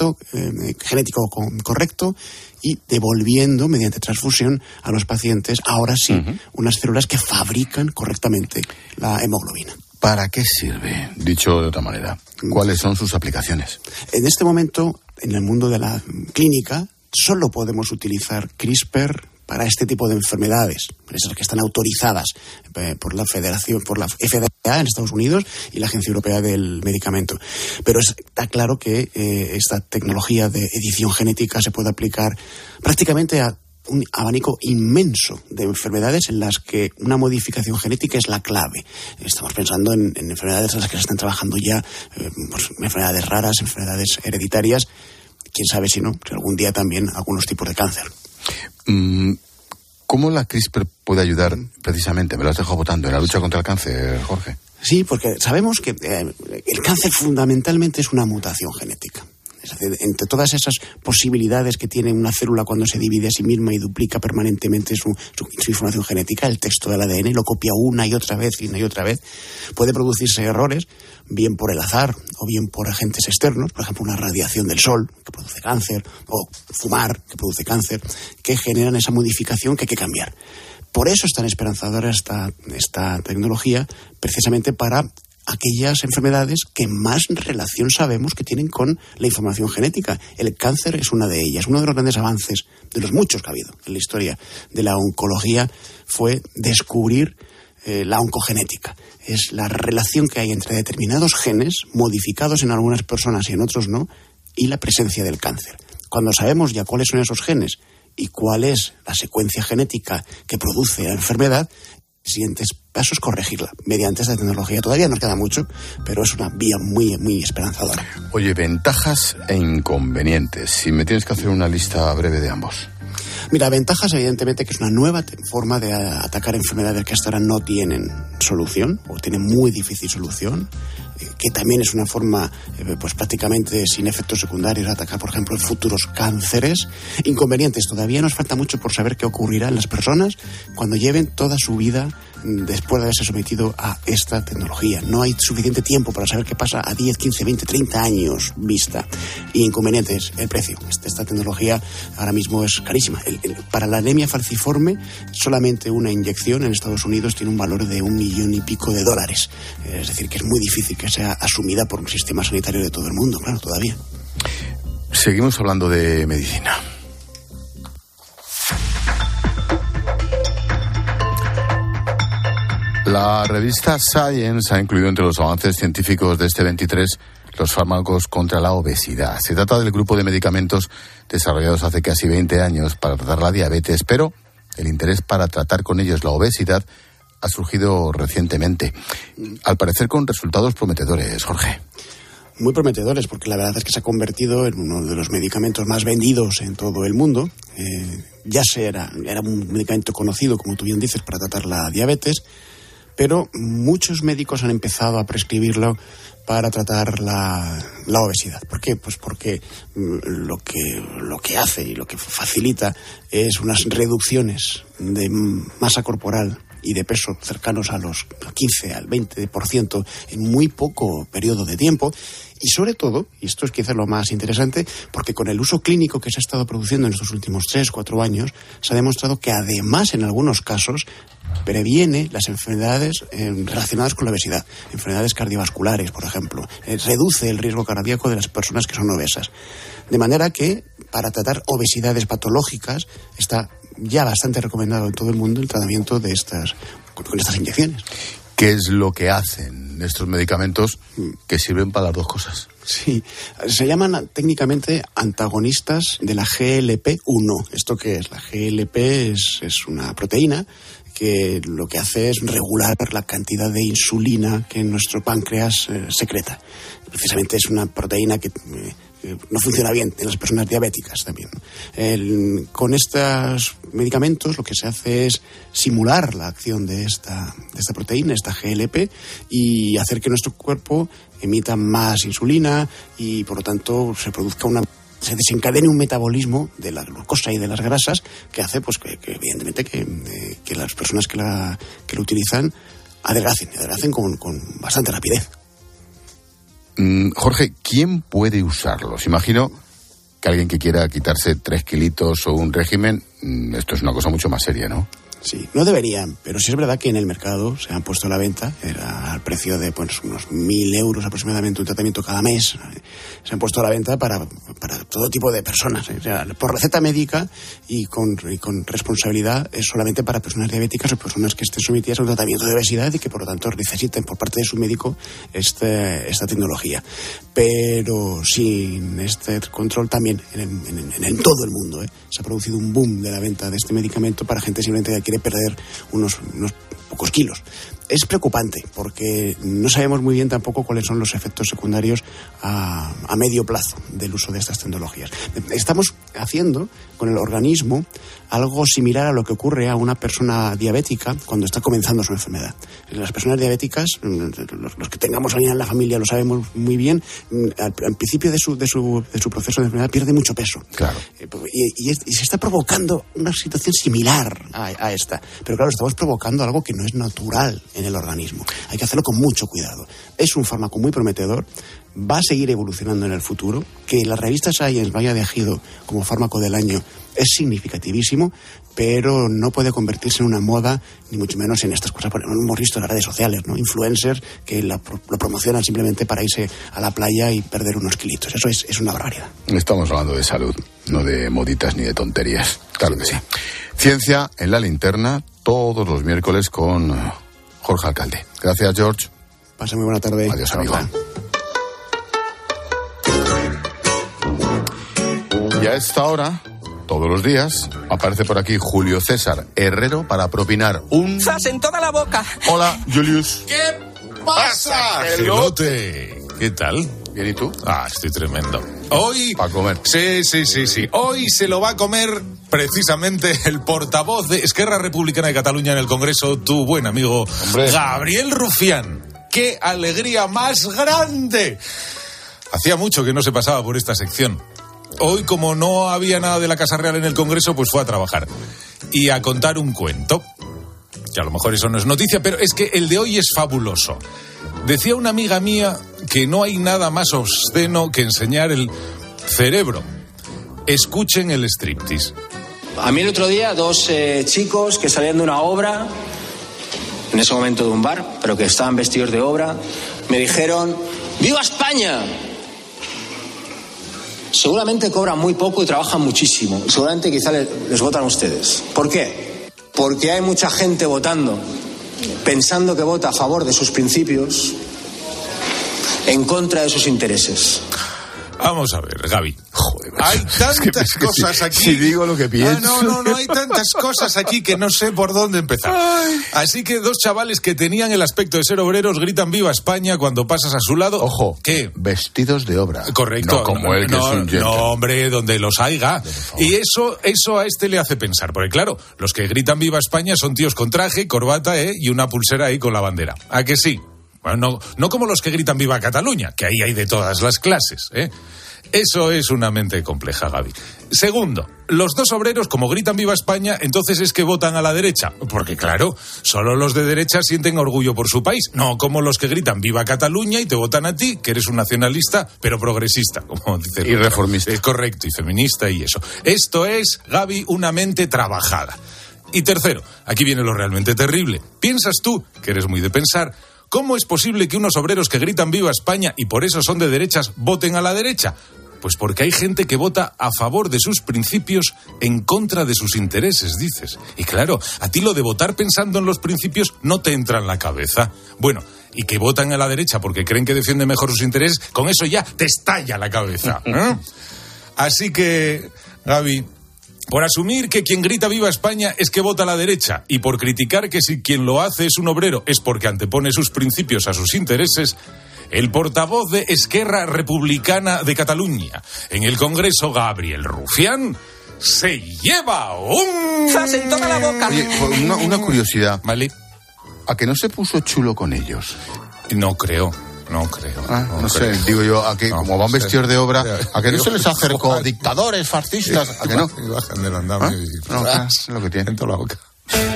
genético correcto y devolviendo mediante transfusión a los pacientes, ahora sí, unas células que fabrican correctamente la hemoglobina. ¿Para qué sirve? Dicho de otra manera, ¿cuáles son sus aplicaciones? En este momento, en el mundo de la clínica, solo podemos utilizar CRISPR para este tipo de enfermedades, esas que están autorizadas por la FDA en Estados Unidos y la Agencia Europea del Medicamento. Pero está claro que esta tecnología de edición genética se puede aplicar prácticamente a un abanico inmenso de enfermedades en las que una modificación genética es la clave. Estamos pensando en enfermedades en las que se están trabajando ya, pues, enfermedades raras, enfermedades hereditarias, quién sabe si algún día también algunos tipos de cáncer. ¿Cómo la CRISPR puede ayudar precisamente, me lo has dejado votando, en la lucha contra el cáncer, Jorge? Sí, porque sabemos que el cáncer fundamentalmente es una mutación genética. Es decir, entre todas esas posibilidades que tiene una célula cuando se divide a sí misma y duplica permanentemente su información genética, el texto del ADN, lo copia una y otra vez, puede producirse errores, bien por el azar o bien por agentes externos, por ejemplo, una radiación del sol que produce cáncer, o fumar que produce cáncer, que generan esa modificación que hay que cambiar. Por eso es tan esperanzadora esta tecnología, precisamente para aquellas enfermedades que más relación sabemos que tienen con la información genética. El cáncer es una de ellas. Uno de los grandes avances, de los muchos que ha habido en la historia de la oncología, fue descubrir la oncogenética. Es la relación que hay entre determinados genes, modificados en algunas personas y en otros no, y la presencia del cáncer. Cuando sabemos ya cuáles son esos genes y cuál es la secuencia genética que produce la enfermedad, siguientes pasos corregirla mediante esta tecnología. Todavía nos queda mucho, pero es una vía muy, muy esperanzadora. Oye, ventajas e inconvenientes. Si me tienes que hacer una lista breve de ambos. Mira, ventajas, evidentemente, que es una nueva forma de atacar enfermedades que hasta ahora no tienen solución, o tienen muy difícil solución, que también es una forma, pues prácticamente sin efectos secundarios, de atacar, por ejemplo, futuros cánceres. Inconvenientes, todavía nos falta mucho por saber qué ocurrirá en las personas cuando lleven toda su vida después de haberse sometido a esta tecnología. No hay suficiente tiempo para saber qué pasa a 10, 15, 20, 30 años vista. Y inconvenientes, el precio. Esta tecnología ahora mismo es carísima. Para la anemia falciforme, solamente una inyección en Estados Unidos tiene un valor de $1 millón y pico. Es decir, que es muy difícil que sea asumida por un sistema sanitario de todo el mundo, claro, todavía. Seguimos hablando de medicina. La revista Science ha incluido entre los avances científicos de este 23 los fármacos contra la obesidad. Se trata del grupo de medicamentos desarrollados hace casi 20 años para tratar la diabetes, pero el interés para tratar con ellos la obesidad ha surgido recientemente, al parecer con resultados prometedores, Jorge. Muy prometedores, porque la verdad es que se ha convertido en uno de los medicamentos más vendidos en todo el mundo. Era un medicamento conocido, como tú bien dices, para tratar la diabetes, pero muchos médicos han empezado a prescribirlo para tratar la obesidad. ¿Por qué? Pues porque lo que hace y lo que facilita es unas reducciones de masa corporal y de peso cercanos a los 15 al 20% en muy poco periodo de tiempo. Y sobre todo, y esto es quizás lo más interesante, porque con el uso clínico que se ha estado produciendo en estos últimos 3-4 años, se ha demostrado que además en algunos casos previene las enfermedades relacionadas con la obesidad, enfermedades cardiovasculares, por ejemplo, reduce el riesgo cardíaco de las personas que son obesas. De manera que para tratar obesidades patológicas está ya bastante recomendado en todo el mundo el tratamiento de con estas inyecciones. ¿Qué es lo que hacen estos medicamentos que sirven para las dos cosas? Sí, se llaman técnicamente antagonistas de la GLP-1. ¿Esto qué es? La GLP es una proteína que lo que hace es regular la cantidad de insulina que nuestro páncreas secreta. Precisamente es una proteína que no funciona bien en las personas diabéticas también. Con estos medicamentos lo que se hace es simular la acción de esta proteína, esta GLP, y hacer que nuestro cuerpo emita más insulina y por lo tanto se desencadene un metabolismo de la glucosa y de las grasas que hace pues que evidentemente que las personas que lo utilizan adelgacen con bastante rapidez. Jorge, ¿quién puede usarlos? Imagino que alguien que quiera quitarse 3 kilitos o un régimen, esto es una cosa mucho más seria, ¿no? Sí, no deberían, pero sí es verdad que en el mercado se han puesto a la venta, era al precio de unos 1.000 euros aproximadamente un tratamiento cada mes. Se han puesto a la venta para todo tipo de personas, o sea, por receta médica y con responsabilidad, es solamente para personas diabéticas o personas que estén sometidas a un tratamiento de obesidad y que por lo tanto necesiten por parte de su médico esta tecnología. Pero sin este control también en todo el mundo se ha producido un boom de la venta de este medicamento para gente simplemente que quiere perder unos pocos kilos. Es preocupante porque no sabemos muy bien tampoco cuáles son los efectos secundarios a medio plazo del uso de estas tecnologías. Estamos haciendo con el organismo algo similar a lo que ocurre a una persona diabética cuando está comenzando su enfermedad. Las personas diabéticas, los que tengamos alguien en la familia lo sabemos muy bien, al principio de su proceso de enfermedad pierde mucho peso. Claro. Y se está provocando una situación similar a esta. Pero claro, estamos provocando algo que no es natural en el organismo. Hay que hacerlo con mucho cuidado. Es un fármaco muy prometedor, va a seguir evolucionando en el futuro. Que la revista Science lo haya elegido como fármaco del año es significativísimo, pero no puede convertirse en una moda, ni mucho menos en estas cosas. Hemos visto en las redes sociales, ¿no? Influencers que lo promocionan simplemente para irse a la playa y perder unos kilitos. Eso es una barbaridad. Estamos hablando de salud, no de moditas ni de tonterías. Claro que sí. Ciencia en la linterna, todos los miércoles con Jorge Alcalde. Gracias, George. Pasa muy buena tarde. Adiós, amigo. Y a esta hora todos los días, aparece por aquí Julio César Herrero para propinar un... ¡Zas en toda la boca! Hola, Julius. ¿Qué pasa, Gelote? ¿Qué tal? Bien, ¿y tú? Estoy tremendo. Hoy... Para comer. Sí. Hoy se lo va a comer precisamente el portavoz de Esquerra Republicana de Cataluña en el Congreso, tu buen amigo, Gabriel Rufián. ¡Qué alegría más grande! Hacía mucho que no se pasaba por esta sección. Hoy, como no había nada de la Casa Real en el Congreso, pues fue a trabajar y a contar un cuento. Que a lo mejor eso no es noticia, pero es que el de hoy es fabuloso. Decía una amiga mía que no hay nada más obsceno que enseñar el cerebro. Escuchen el striptease. A mí el otro día, dos chicos que salían de una obra, en ese momento de un bar, pero que estaban vestidos de obra, me dijeron: ¡Viva España! Seguramente cobran muy poco y trabajan muchísimo. Seguramente quizá les votan a ustedes. ¿Por qué? Porque hay mucha gente votando, pensando que vota a favor de sus principios, en contra de sus intereses. Vamos a ver, Gaby. Joder, hay tantas cosas aquí. Si digo lo que pienso. No, hay tantas cosas aquí que no sé por dónde empezar. Así que dos chavales que tenían el aspecto de ser obreros gritan ¡Viva España! Cuando pasas a su lado. Ojo, ¿qué? Vestidos de obra. Correcto. No como él, que es un gentleman. No, hombre, donde los haiga. Y eso a este le hace pensar. Porque claro, los que gritan ¡Viva España! Son tíos con traje, corbata, y una pulsera ahí con la bandera. ¿A que sí? Bueno, no como los que gritan ¡Viva Cataluña! Que ahí hay de todas las clases, Eso es una mente compleja, Gaby. Segundo, los dos obreros, como gritan ¡Viva España!, entonces es que votan a la derecha. Porque claro, solo los de derecha sienten orgullo por su país. No como los que gritan ¡Viva Cataluña! Y te votan a ti, que eres un nacionalista, pero progresista, como dice. Y reformista. Es correcto, y feminista y eso. Esto es, Gaby, una mente trabajada. Y tercero, aquí viene lo realmente terrible. ¿Piensas tú, que eres muy de pensar, cómo es posible que unos obreros que gritan ¡Viva España! Y por eso son de derechas, voten a la derecha? Pues porque hay gente que vota a favor de sus principios en contra de sus intereses, dices. Y claro, a ti lo de votar pensando en los principios no te entra en la cabeza. Bueno, y que votan a la derecha porque creen que defienden mejor sus intereses, con eso ya te estalla la cabeza. Así que, Gaby, por asumir que quien grita ¡Viva España! Es que vota a la derecha, y por criticar que si quien lo hace es un obrero es porque antepone sus principios a sus intereses, el portavoz de Esquerra Republicana de Cataluña en el Congreso, Gabriel Rufián, se lleva un... ¡Zas en toda la boca! Oye, una curiosidad. ¿Vale? ¿A que no se puso chulo con ellos? No creo. No sé, digo yo, a que como van vestidos de obra, a que no se les acercó dictadores, fascistas, a que no. Y bajan del andamio es lo que tiene. En toda la boca.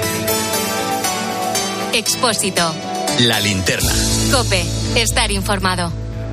Expósito. La linterna. COPE. Estar informado.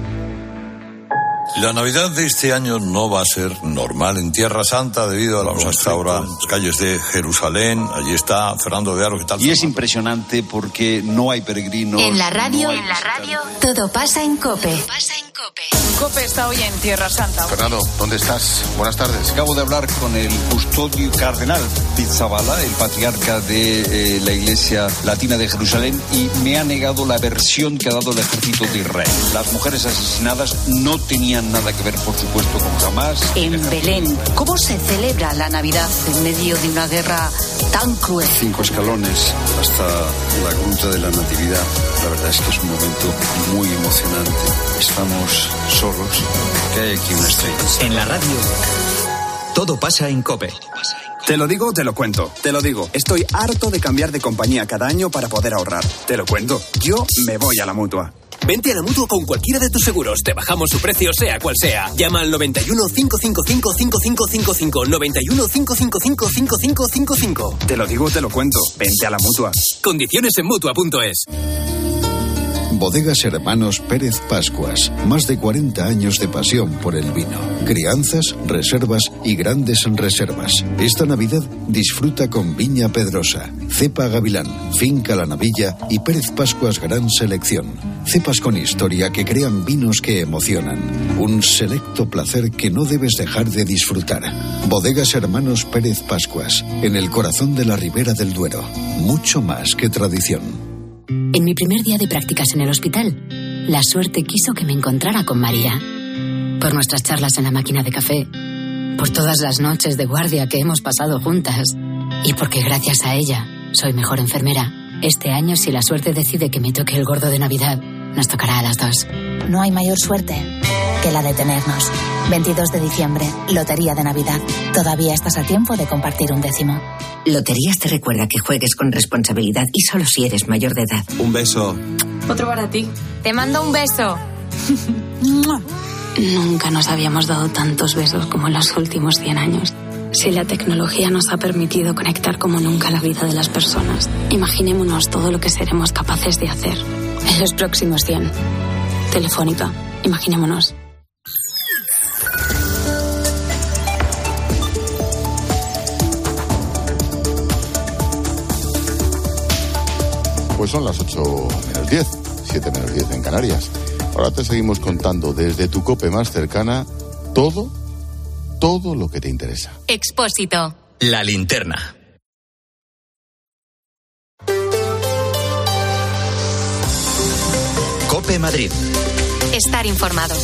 La Navidad de este año no va a ser normal en Tierra Santa debido a los hasta ahora las calles de Jerusalén. Allí está Fernando de Aro, ¿qué tal? Y es impresionante porque no hay peregrinos. En la radio, todo pasa en COPE. COPE está hoy en Tierra Santa. Fernando, ¿dónde estás? Buenas tardes. Acabo de hablar con el custodio cardenal Pizzabala, el patriarca de la Iglesia Latina de Jerusalén, y me ha negado la versión que ha dado el ejército de Israel. Las mujeres asesinadas no tenían nada que ver, por supuesto, con Hamas. En Belén, ¿cómo se celebra la Navidad en medio de una guerra tan cruel? 5 escalones hasta la gruta de la Natividad. La verdad es que es un momento muy emocionante. Estamos solos, que hay aquí una estrella. En la radio, todo pasa en COPE. Te lo digo, te lo cuento. Te lo digo, estoy harto de cambiar de compañía cada año para poder ahorrar. Te lo cuento, yo me voy a la Mutua. Vente a la Mutua con cualquiera de tus seguros. Te bajamos su precio, sea cual sea. Llama al 91 555 5555. 91 555 5555. Te lo digo, te lo cuento. Vente a la Mutua. Condiciones en Mutua.es. Bodegas Hermanos Pérez Pascuas. Más de 40 años de pasión por el vino. Crianzas, reservas y grandes reservas. Esta Navidad disfruta con Viña Pedrosa, Cepa Gavilán, Finca La Navilla y Pérez Pascuas Gran Selección. Cepas con historia que crean vinos que emocionan. Un selecto placer que no debes dejar de disfrutar. Bodegas Hermanos Pérez Pascuas. En el corazón de la Ribera del Duero. Mucho más que tradición. En mi primer día de prácticas en el hospital, la suerte quiso que me encontrara con María. Por nuestras charlas en la máquina de café, por todas las noches de guardia que hemos pasado juntas y porque gracias a ella soy mejor enfermera. Este año, si la suerte decide que me toque el gordo de Navidad, nos tocará a las dos. No hay mayor suerte que la de tenernos. 22 de diciembre, Lotería de Navidad. Todavía estás a tiempo de compartir un décimo. Loterías te recuerda que juegues con responsabilidad y solo si eres mayor de edad. Un beso. Otro para ti. Te mando un beso. Nunca nos habíamos dado tantos besos como en los últimos 100 años. Si la tecnología nos ha permitido conectar como nunca la vida de las personas, imaginémonos todo lo que seremos capaces de hacer en los próximos 100. Telefónica, imaginémonos. Pues son las 8 menos 10, 7 menos 10 en Canarias. Ahora te seguimos contando desde tu COPE más cercana todo lo que te interesa. Expósito. La linterna. COPE Madrid. Estar informado.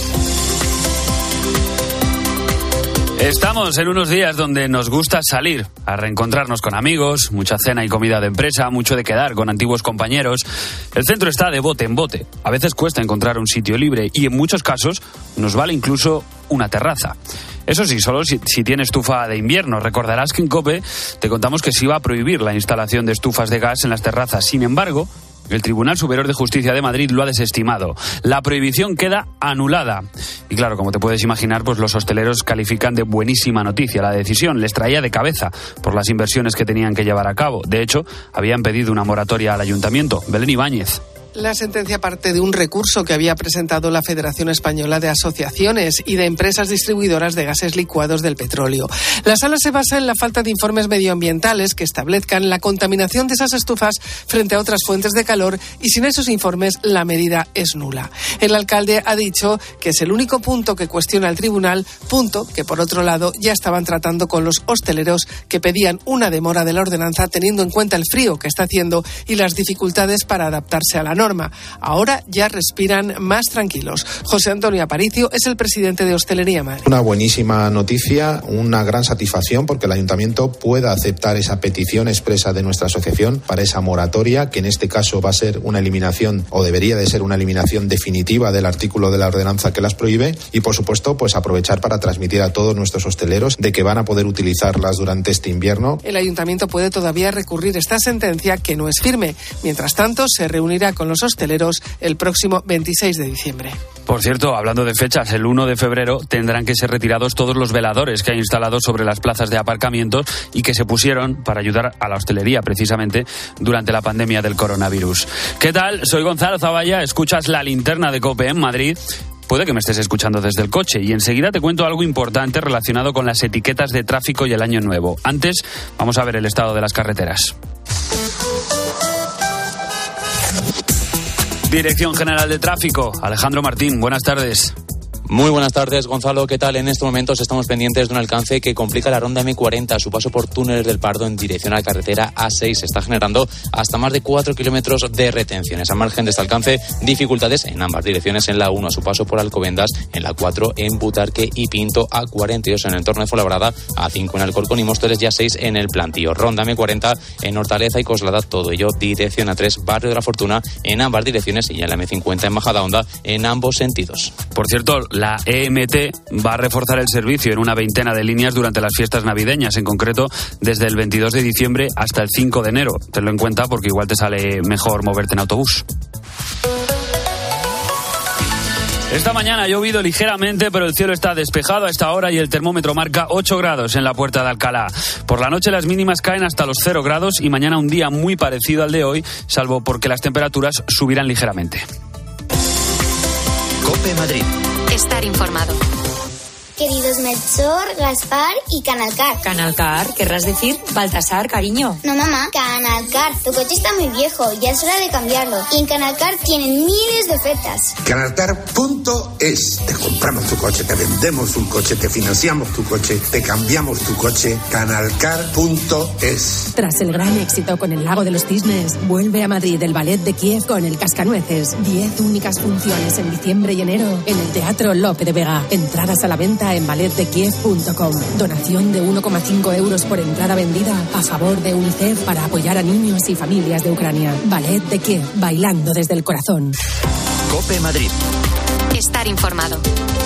Estamos en unos días donde nos gusta salir a reencontrarnos con amigos, mucha cena y comida de empresa, mucho de quedar con antiguos compañeros. El centro está de bote en bote. A veces cuesta encontrar un sitio libre y en muchos casos nos vale incluso una terraza. Eso sí, solo si tiene estufa de invierno. Recordarás que en COPE te contamos que se iba a prohibir la instalación de estufas de gas en las terrazas. Sin embargo, el Tribunal Superior de Justicia de Madrid lo ha desestimado. La prohibición queda anulada. Y claro, como te puedes imaginar, pues los hosteleros califican de buenísima noticia la decisión. Les traía de cabeza por las inversiones que tenían que llevar a cabo. De hecho, habían pedido una moratoria al ayuntamiento. Belén Ibáñez. La sentencia parte de un recurso que había presentado la Federación Española de Asociaciones y de Empresas Distribuidoras de Gases Licuados del Petróleo. La sala se basa en la falta de informes medioambientales que establezcan la contaminación de esas estufas frente a otras fuentes de calor y sin esos informes la medida es nula. El alcalde ha dicho que es el único punto que cuestiona el tribunal, punto que por otro lado ya estaban tratando con los hosteleros que pedían una demora de la ordenanza teniendo en cuenta el frío que está haciendo y las dificultades para adaptarse a la norma. Ahora ya respiran más tranquilos. José Antonio Aparicio es el presidente de Hostelería Madrid. Una buenísima noticia, una gran satisfacción porque el ayuntamiento pueda aceptar esa petición expresa de nuestra asociación para esa moratoria, que en este caso va a ser una eliminación o debería de ser una eliminación definitiva del artículo de la ordenanza que las prohíbe y por supuesto pues aprovechar para transmitir a todos nuestros hosteleros de que van a poder utilizarlas durante este invierno. El ayuntamiento puede todavía recurrir esta sentencia que no es firme. Mientras tanto, se reunirá con los hosteleros el próximo 26 de diciembre. Por cierto, hablando de fechas, el 1 de febrero tendrán que ser retirados todos los veladores que hay instalados sobre las plazas de aparcamientos y que se pusieron para ayudar a la hostelería precisamente durante la pandemia del coronavirus. ¿Qué tal? Soy Gonzalo Zavalla, escuchas La Linterna de COPE en Madrid. Puede que me estés escuchando desde el coche y enseguida te cuento algo importante relacionado con las etiquetas de tráfico y el año nuevo. Antes, vamos a ver el estado de las carreteras. Dirección General de Tráfico, Alejandro Martín, buenas tardes. Muy buenas tardes, Gonzalo. ¿Qué tal? En estos momentos estamos pendientes de un alcance que complica la ronda M40 a su paso por Túneles del Pardo en dirección a la carretera A6. Se está generando hasta más de 4 kilómetros de retenciones. A margen de este alcance, dificultades en ambas direcciones en la 1 a su paso por Alcobendas, en la 4 en Butarque y Pinto, A42 en el entorno de Fuenlabrada, A5 en Alcorcón y Móstoles y A6 en el Plantío. Ronda M40 en Hortaleza y Coslada, todo ello dirección A3, Barrio de la Fortuna en ambas direcciones y en la M50 en Majadahonda en ambos sentidos. Por cierto, la EMT va a reforzar el servicio en una veintena de líneas durante las fiestas navideñas, en concreto desde el 22 de diciembre hasta el 5 de enero. Tenlo en cuenta porque igual te sale mejor moverte en autobús. Esta mañana ha llovido ligeramente, pero el cielo está despejado a esta hora y el termómetro marca 8 grados en la Puerta de Alcalá. Por la noche las mínimas caen hasta los 0 grados y mañana un día muy parecido al de hoy, salvo porque las temperaturas subirán ligeramente. COPE Madrid. Estar informado. Queridos Melchor, Gaspar y Canalcar. ¿Canalcar? ¿Querrás decir Baltasar, cariño? No, mamá, Canalcar. Tu coche está muy viejo, ya es hora de cambiarlo. Y en Canalcar tienen miles de ofertas. Canalcar.es. Te compramos tu coche, te vendemos un coche, te financiamos tu coche, te cambiamos tu coche. Canalcar.es. Tras el gran éxito con el Lago de los Cisnes, vuelve a Madrid el Ballet de Kiev con el Cascanueces. 10 únicas funciones en diciembre y enero en el Teatro Lope de Vega. Entradas a la venta entrada en balletdekiev.com. Donación de 1,5 euros por entrada vendida a favor de UNICEF para apoyar a niños y familias de Ucrania. Ballet de Kiev, bailando desde el corazón. COPE Madrid. Estar informado.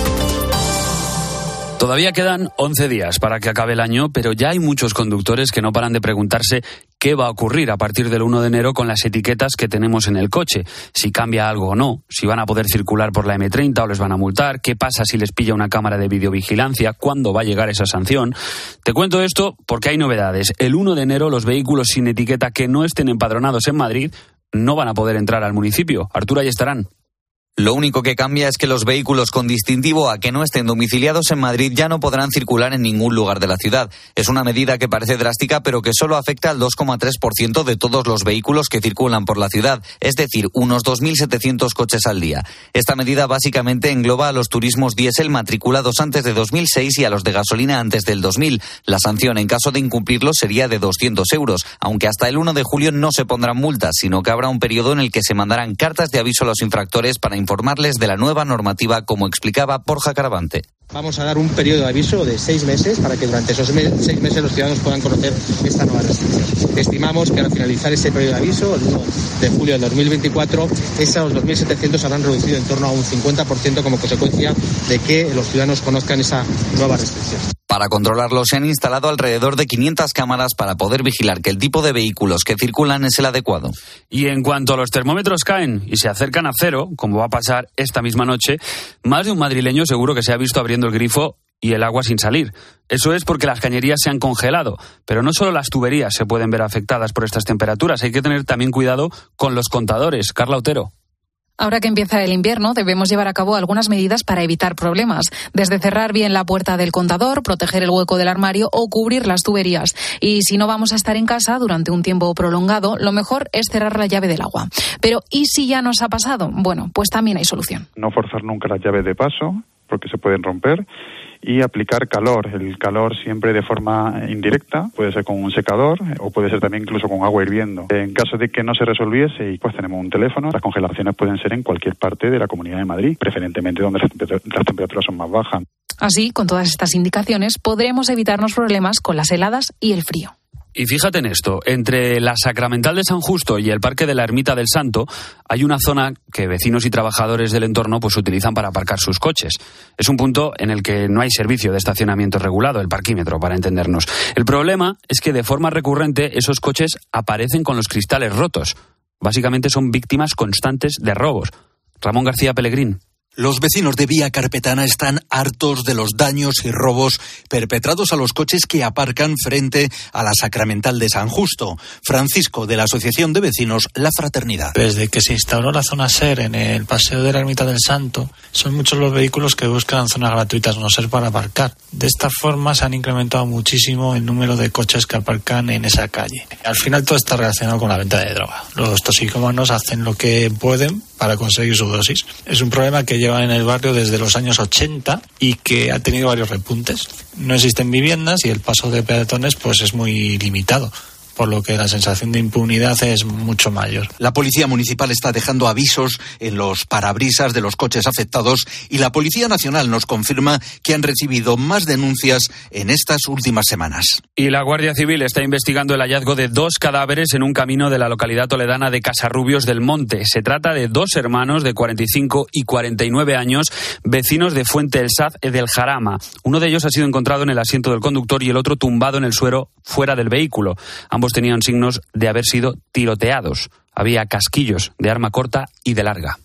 Todavía quedan 11 días para que acabe el año, pero ya hay muchos conductores que no paran de preguntarse qué va a ocurrir a partir del 1 de enero con las etiquetas que tenemos en el coche. Si cambia algo o no, si van a poder circular por la M30 o les van a multar, qué pasa si les pilla una cámara de videovigilancia, cuándo va a llegar esa sanción. Te cuento esto porque hay novedades. El 1 de enero los vehículos sin etiqueta que no estén empadronados en Madrid no van a poder entrar al municipio. Arturo Ayestarán. Lo único que cambia es que los vehículos con distintivo A que no estén domiciliados en Madrid ya no podrán circular en ningún lugar de la ciudad. Es una medida que parece drástica, pero que solo afecta al 2,3% de todos los vehículos que circulan por la ciudad, es decir, unos 2.700 coches al día. Esta medida básicamente engloba a los turismos diésel matriculados antes de 2006 y a los de gasolina antes del 2000. La sanción en caso de incumplirlo sería de 200 euros, aunque hasta el 1 de julio no se pondrán multas, sino que habrá un periodo en el que se mandarán cartas de aviso a los infractores para informarles de la nueva normativa, como explicaba Borja Caravante. Vamos a dar un periodo de aviso de 6 meses para que durante esos 6 meses los ciudadanos puedan conocer esta nueva restricción. Estimamos que al finalizar ese periodo de aviso, el 1 de julio del 2024, esos 2.700 habrán reducido en torno a un 50% como consecuencia de que los ciudadanos conozcan esa nueva restricción. Para controlarlo se han instalado alrededor de 500 cámaras para poder vigilar que el tipo de vehículos que circulan es el adecuado. Y en cuanto a los termómetros caen y se acercan a cero, como va a pasar esta misma noche, más de un madrileño seguro que se ha visto abriendo el grifo y el agua sin salir. Eso es porque las cañerías se han congelado, pero no solo las tuberías se pueden ver afectadas por estas temperaturas, hay que tener también cuidado con los contadores. Carla Otero. Ahora que empieza el invierno, debemos llevar a cabo algunas medidas para evitar problemas, desde cerrar bien la puerta del contador, proteger el hueco del armario o cubrir las tuberías. Y si no vamos a estar en casa durante un tiempo prolongado, lo mejor es cerrar la llave del agua. Pero ¿y si ya nos ha pasado? Bueno, pues también hay solución. No forzar nunca las llaves de paso, porque se pueden romper, y aplicar calor. El calor siempre de forma indirecta, puede ser con un secador o puede ser también incluso con agua hirviendo. En caso de que no se resolviese, pues tenemos un teléfono. Las congelaciones pueden ser en cualquier parte de la Comunidad de Madrid, preferentemente donde las temperaturas son más bajas. Así, con todas estas indicaciones, podremos evitarnos problemas con las heladas y el frío. Y fíjate en esto, entre la Sacramental de San Justo y el Parque de la Ermita del Santo hay una zona que vecinos y trabajadores del entorno pues utilizan para aparcar sus coches. Es un punto en el que no hay servicio de estacionamiento regulado, el parquímetro, para entendernos. El problema es que de forma recurrente esos coches aparecen con los cristales rotos. Básicamente son víctimas constantes de robos. Ramón García Pellegrín. Los vecinos de Vía Carpetana están hartos de los daños y robos perpetrados a los coches que aparcan frente a la Sacramental de San Justo. Francisco, de la Asociación de Vecinos La Fraternidad. Desde que se instauró la zona SER en el Paseo de la Ermita del Santo, son muchos los vehículos que buscan zonas gratuitas no SER para aparcar. De esta forma se han incrementado muchísimo el número de coches que aparcan en esa calle. Al final todo está relacionado con la venta de droga. Los toxicómanos hacen lo que pueden para conseguir su dosis. Es un problema que lleva en el barrio desde los años 80 y que ha tenido varios repuntes. No existen viviendas y el paso de peatones pues es muy limitado, por lo que la sensación de impunidad es mucho mayor. La Policía Municipal está dejando avisos en los parabrisas de los coches afectados y la Policía Nacional nos confirma que han recibido más denuncias en estas últimas semanas. Y la Guardia Civil está investigando el hallazgo de 2 cadáveres en un camino de la localidad toledana de Casarrubios del Monte. Se trata de 2 hermanos de 45 y 49 años, vecinos de Fuente del Saz del Jarama. Uno de ellos ha sido encontrado en el asiento del conductor y el otro tumbado en el suelo fuera del vehículo. Ambos tenían signos de haber sido tiroteados. Había casquillos de arma corta y de larga.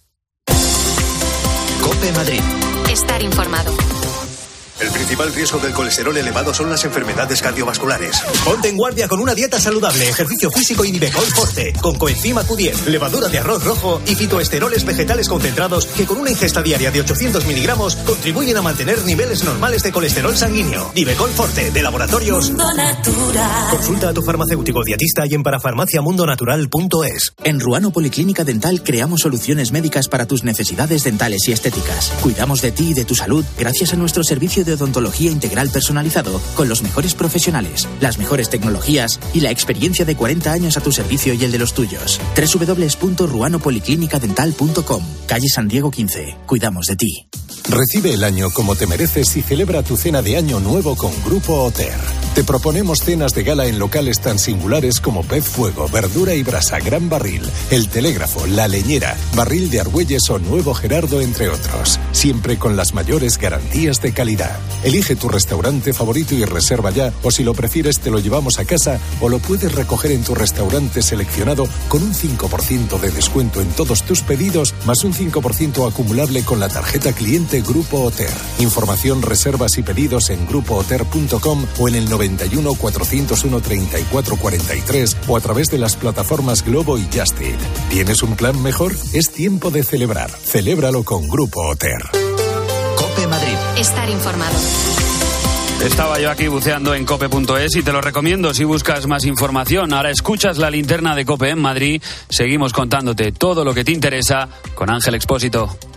COPE Madrid. Estar informado. El principal riesgo del colesterol elevado son las enfermedades cardiovasculares. Ponte en guardia con una dieta saludable, ejercicio físico y Nivecol Forte, con coenzima Q10, levadura de arroz rojo y fitoesteroles vegetales concentrados que con una ingesta diaria de 800 miligramos contribuyen a mantener niveles normales de colesterol sanguíneo. Nivecol Forte, de Laboratorios Mundo Natural. Consulta a tu farmacéutico dietista y en parafarmaciamundonatural.es. En Ruano Policlínica Dental creamos soluciones médicas para tus necesidades dentales y estéticas. Cuidamos de ti y de tu salud gracias a nuestro servicio de odontología integral personalizado con los mejores profesionales, las mejores tecnologías y la experiencia de 40 años a tu servicio y el de los tuyos. www.ruanopoliclinicadental.com, calle San Diego 15. Cuidamos de ti. Recibe el año como te mereces y celebra tu cena de Año Nuevo con Grupo Oter. Te proponemos cenas de gala en locales tan singulares como Pez Fuego, Verdura y Brasa, Gran Barril, El Telégrafo, La Leñera, Barril de Argüelles o Nuevo Gerardo, entre otros. Siempre con las mayores garantías de calidad. Elige tu restaurante favorito y reserva ya, o si lo prefieres te lo llevamos a casa o lo puedes recoger en tu restaurante seleccionado con un 5% de descuento en todos tus pedidos, más un 5% acumulable con la tarjeta cliente Grupo Oter. Información, reservas y pedidos en grupooter.com o en el 91 401 34 43 o a través de las plataformas Globo y Just Eat. ¿Tienes un plan mejor? Es tiempo de celebrar. Celébralo con Grupo Oter. COPE Madrid. Estar informado. Estaba yo aquí buceando en cope.es y te lo recomiendo si buscas más información. Ahora escuchas la linterna de COPE en Madrid. Seguimos contándote todo lo que te interesa con Ángel Expósito.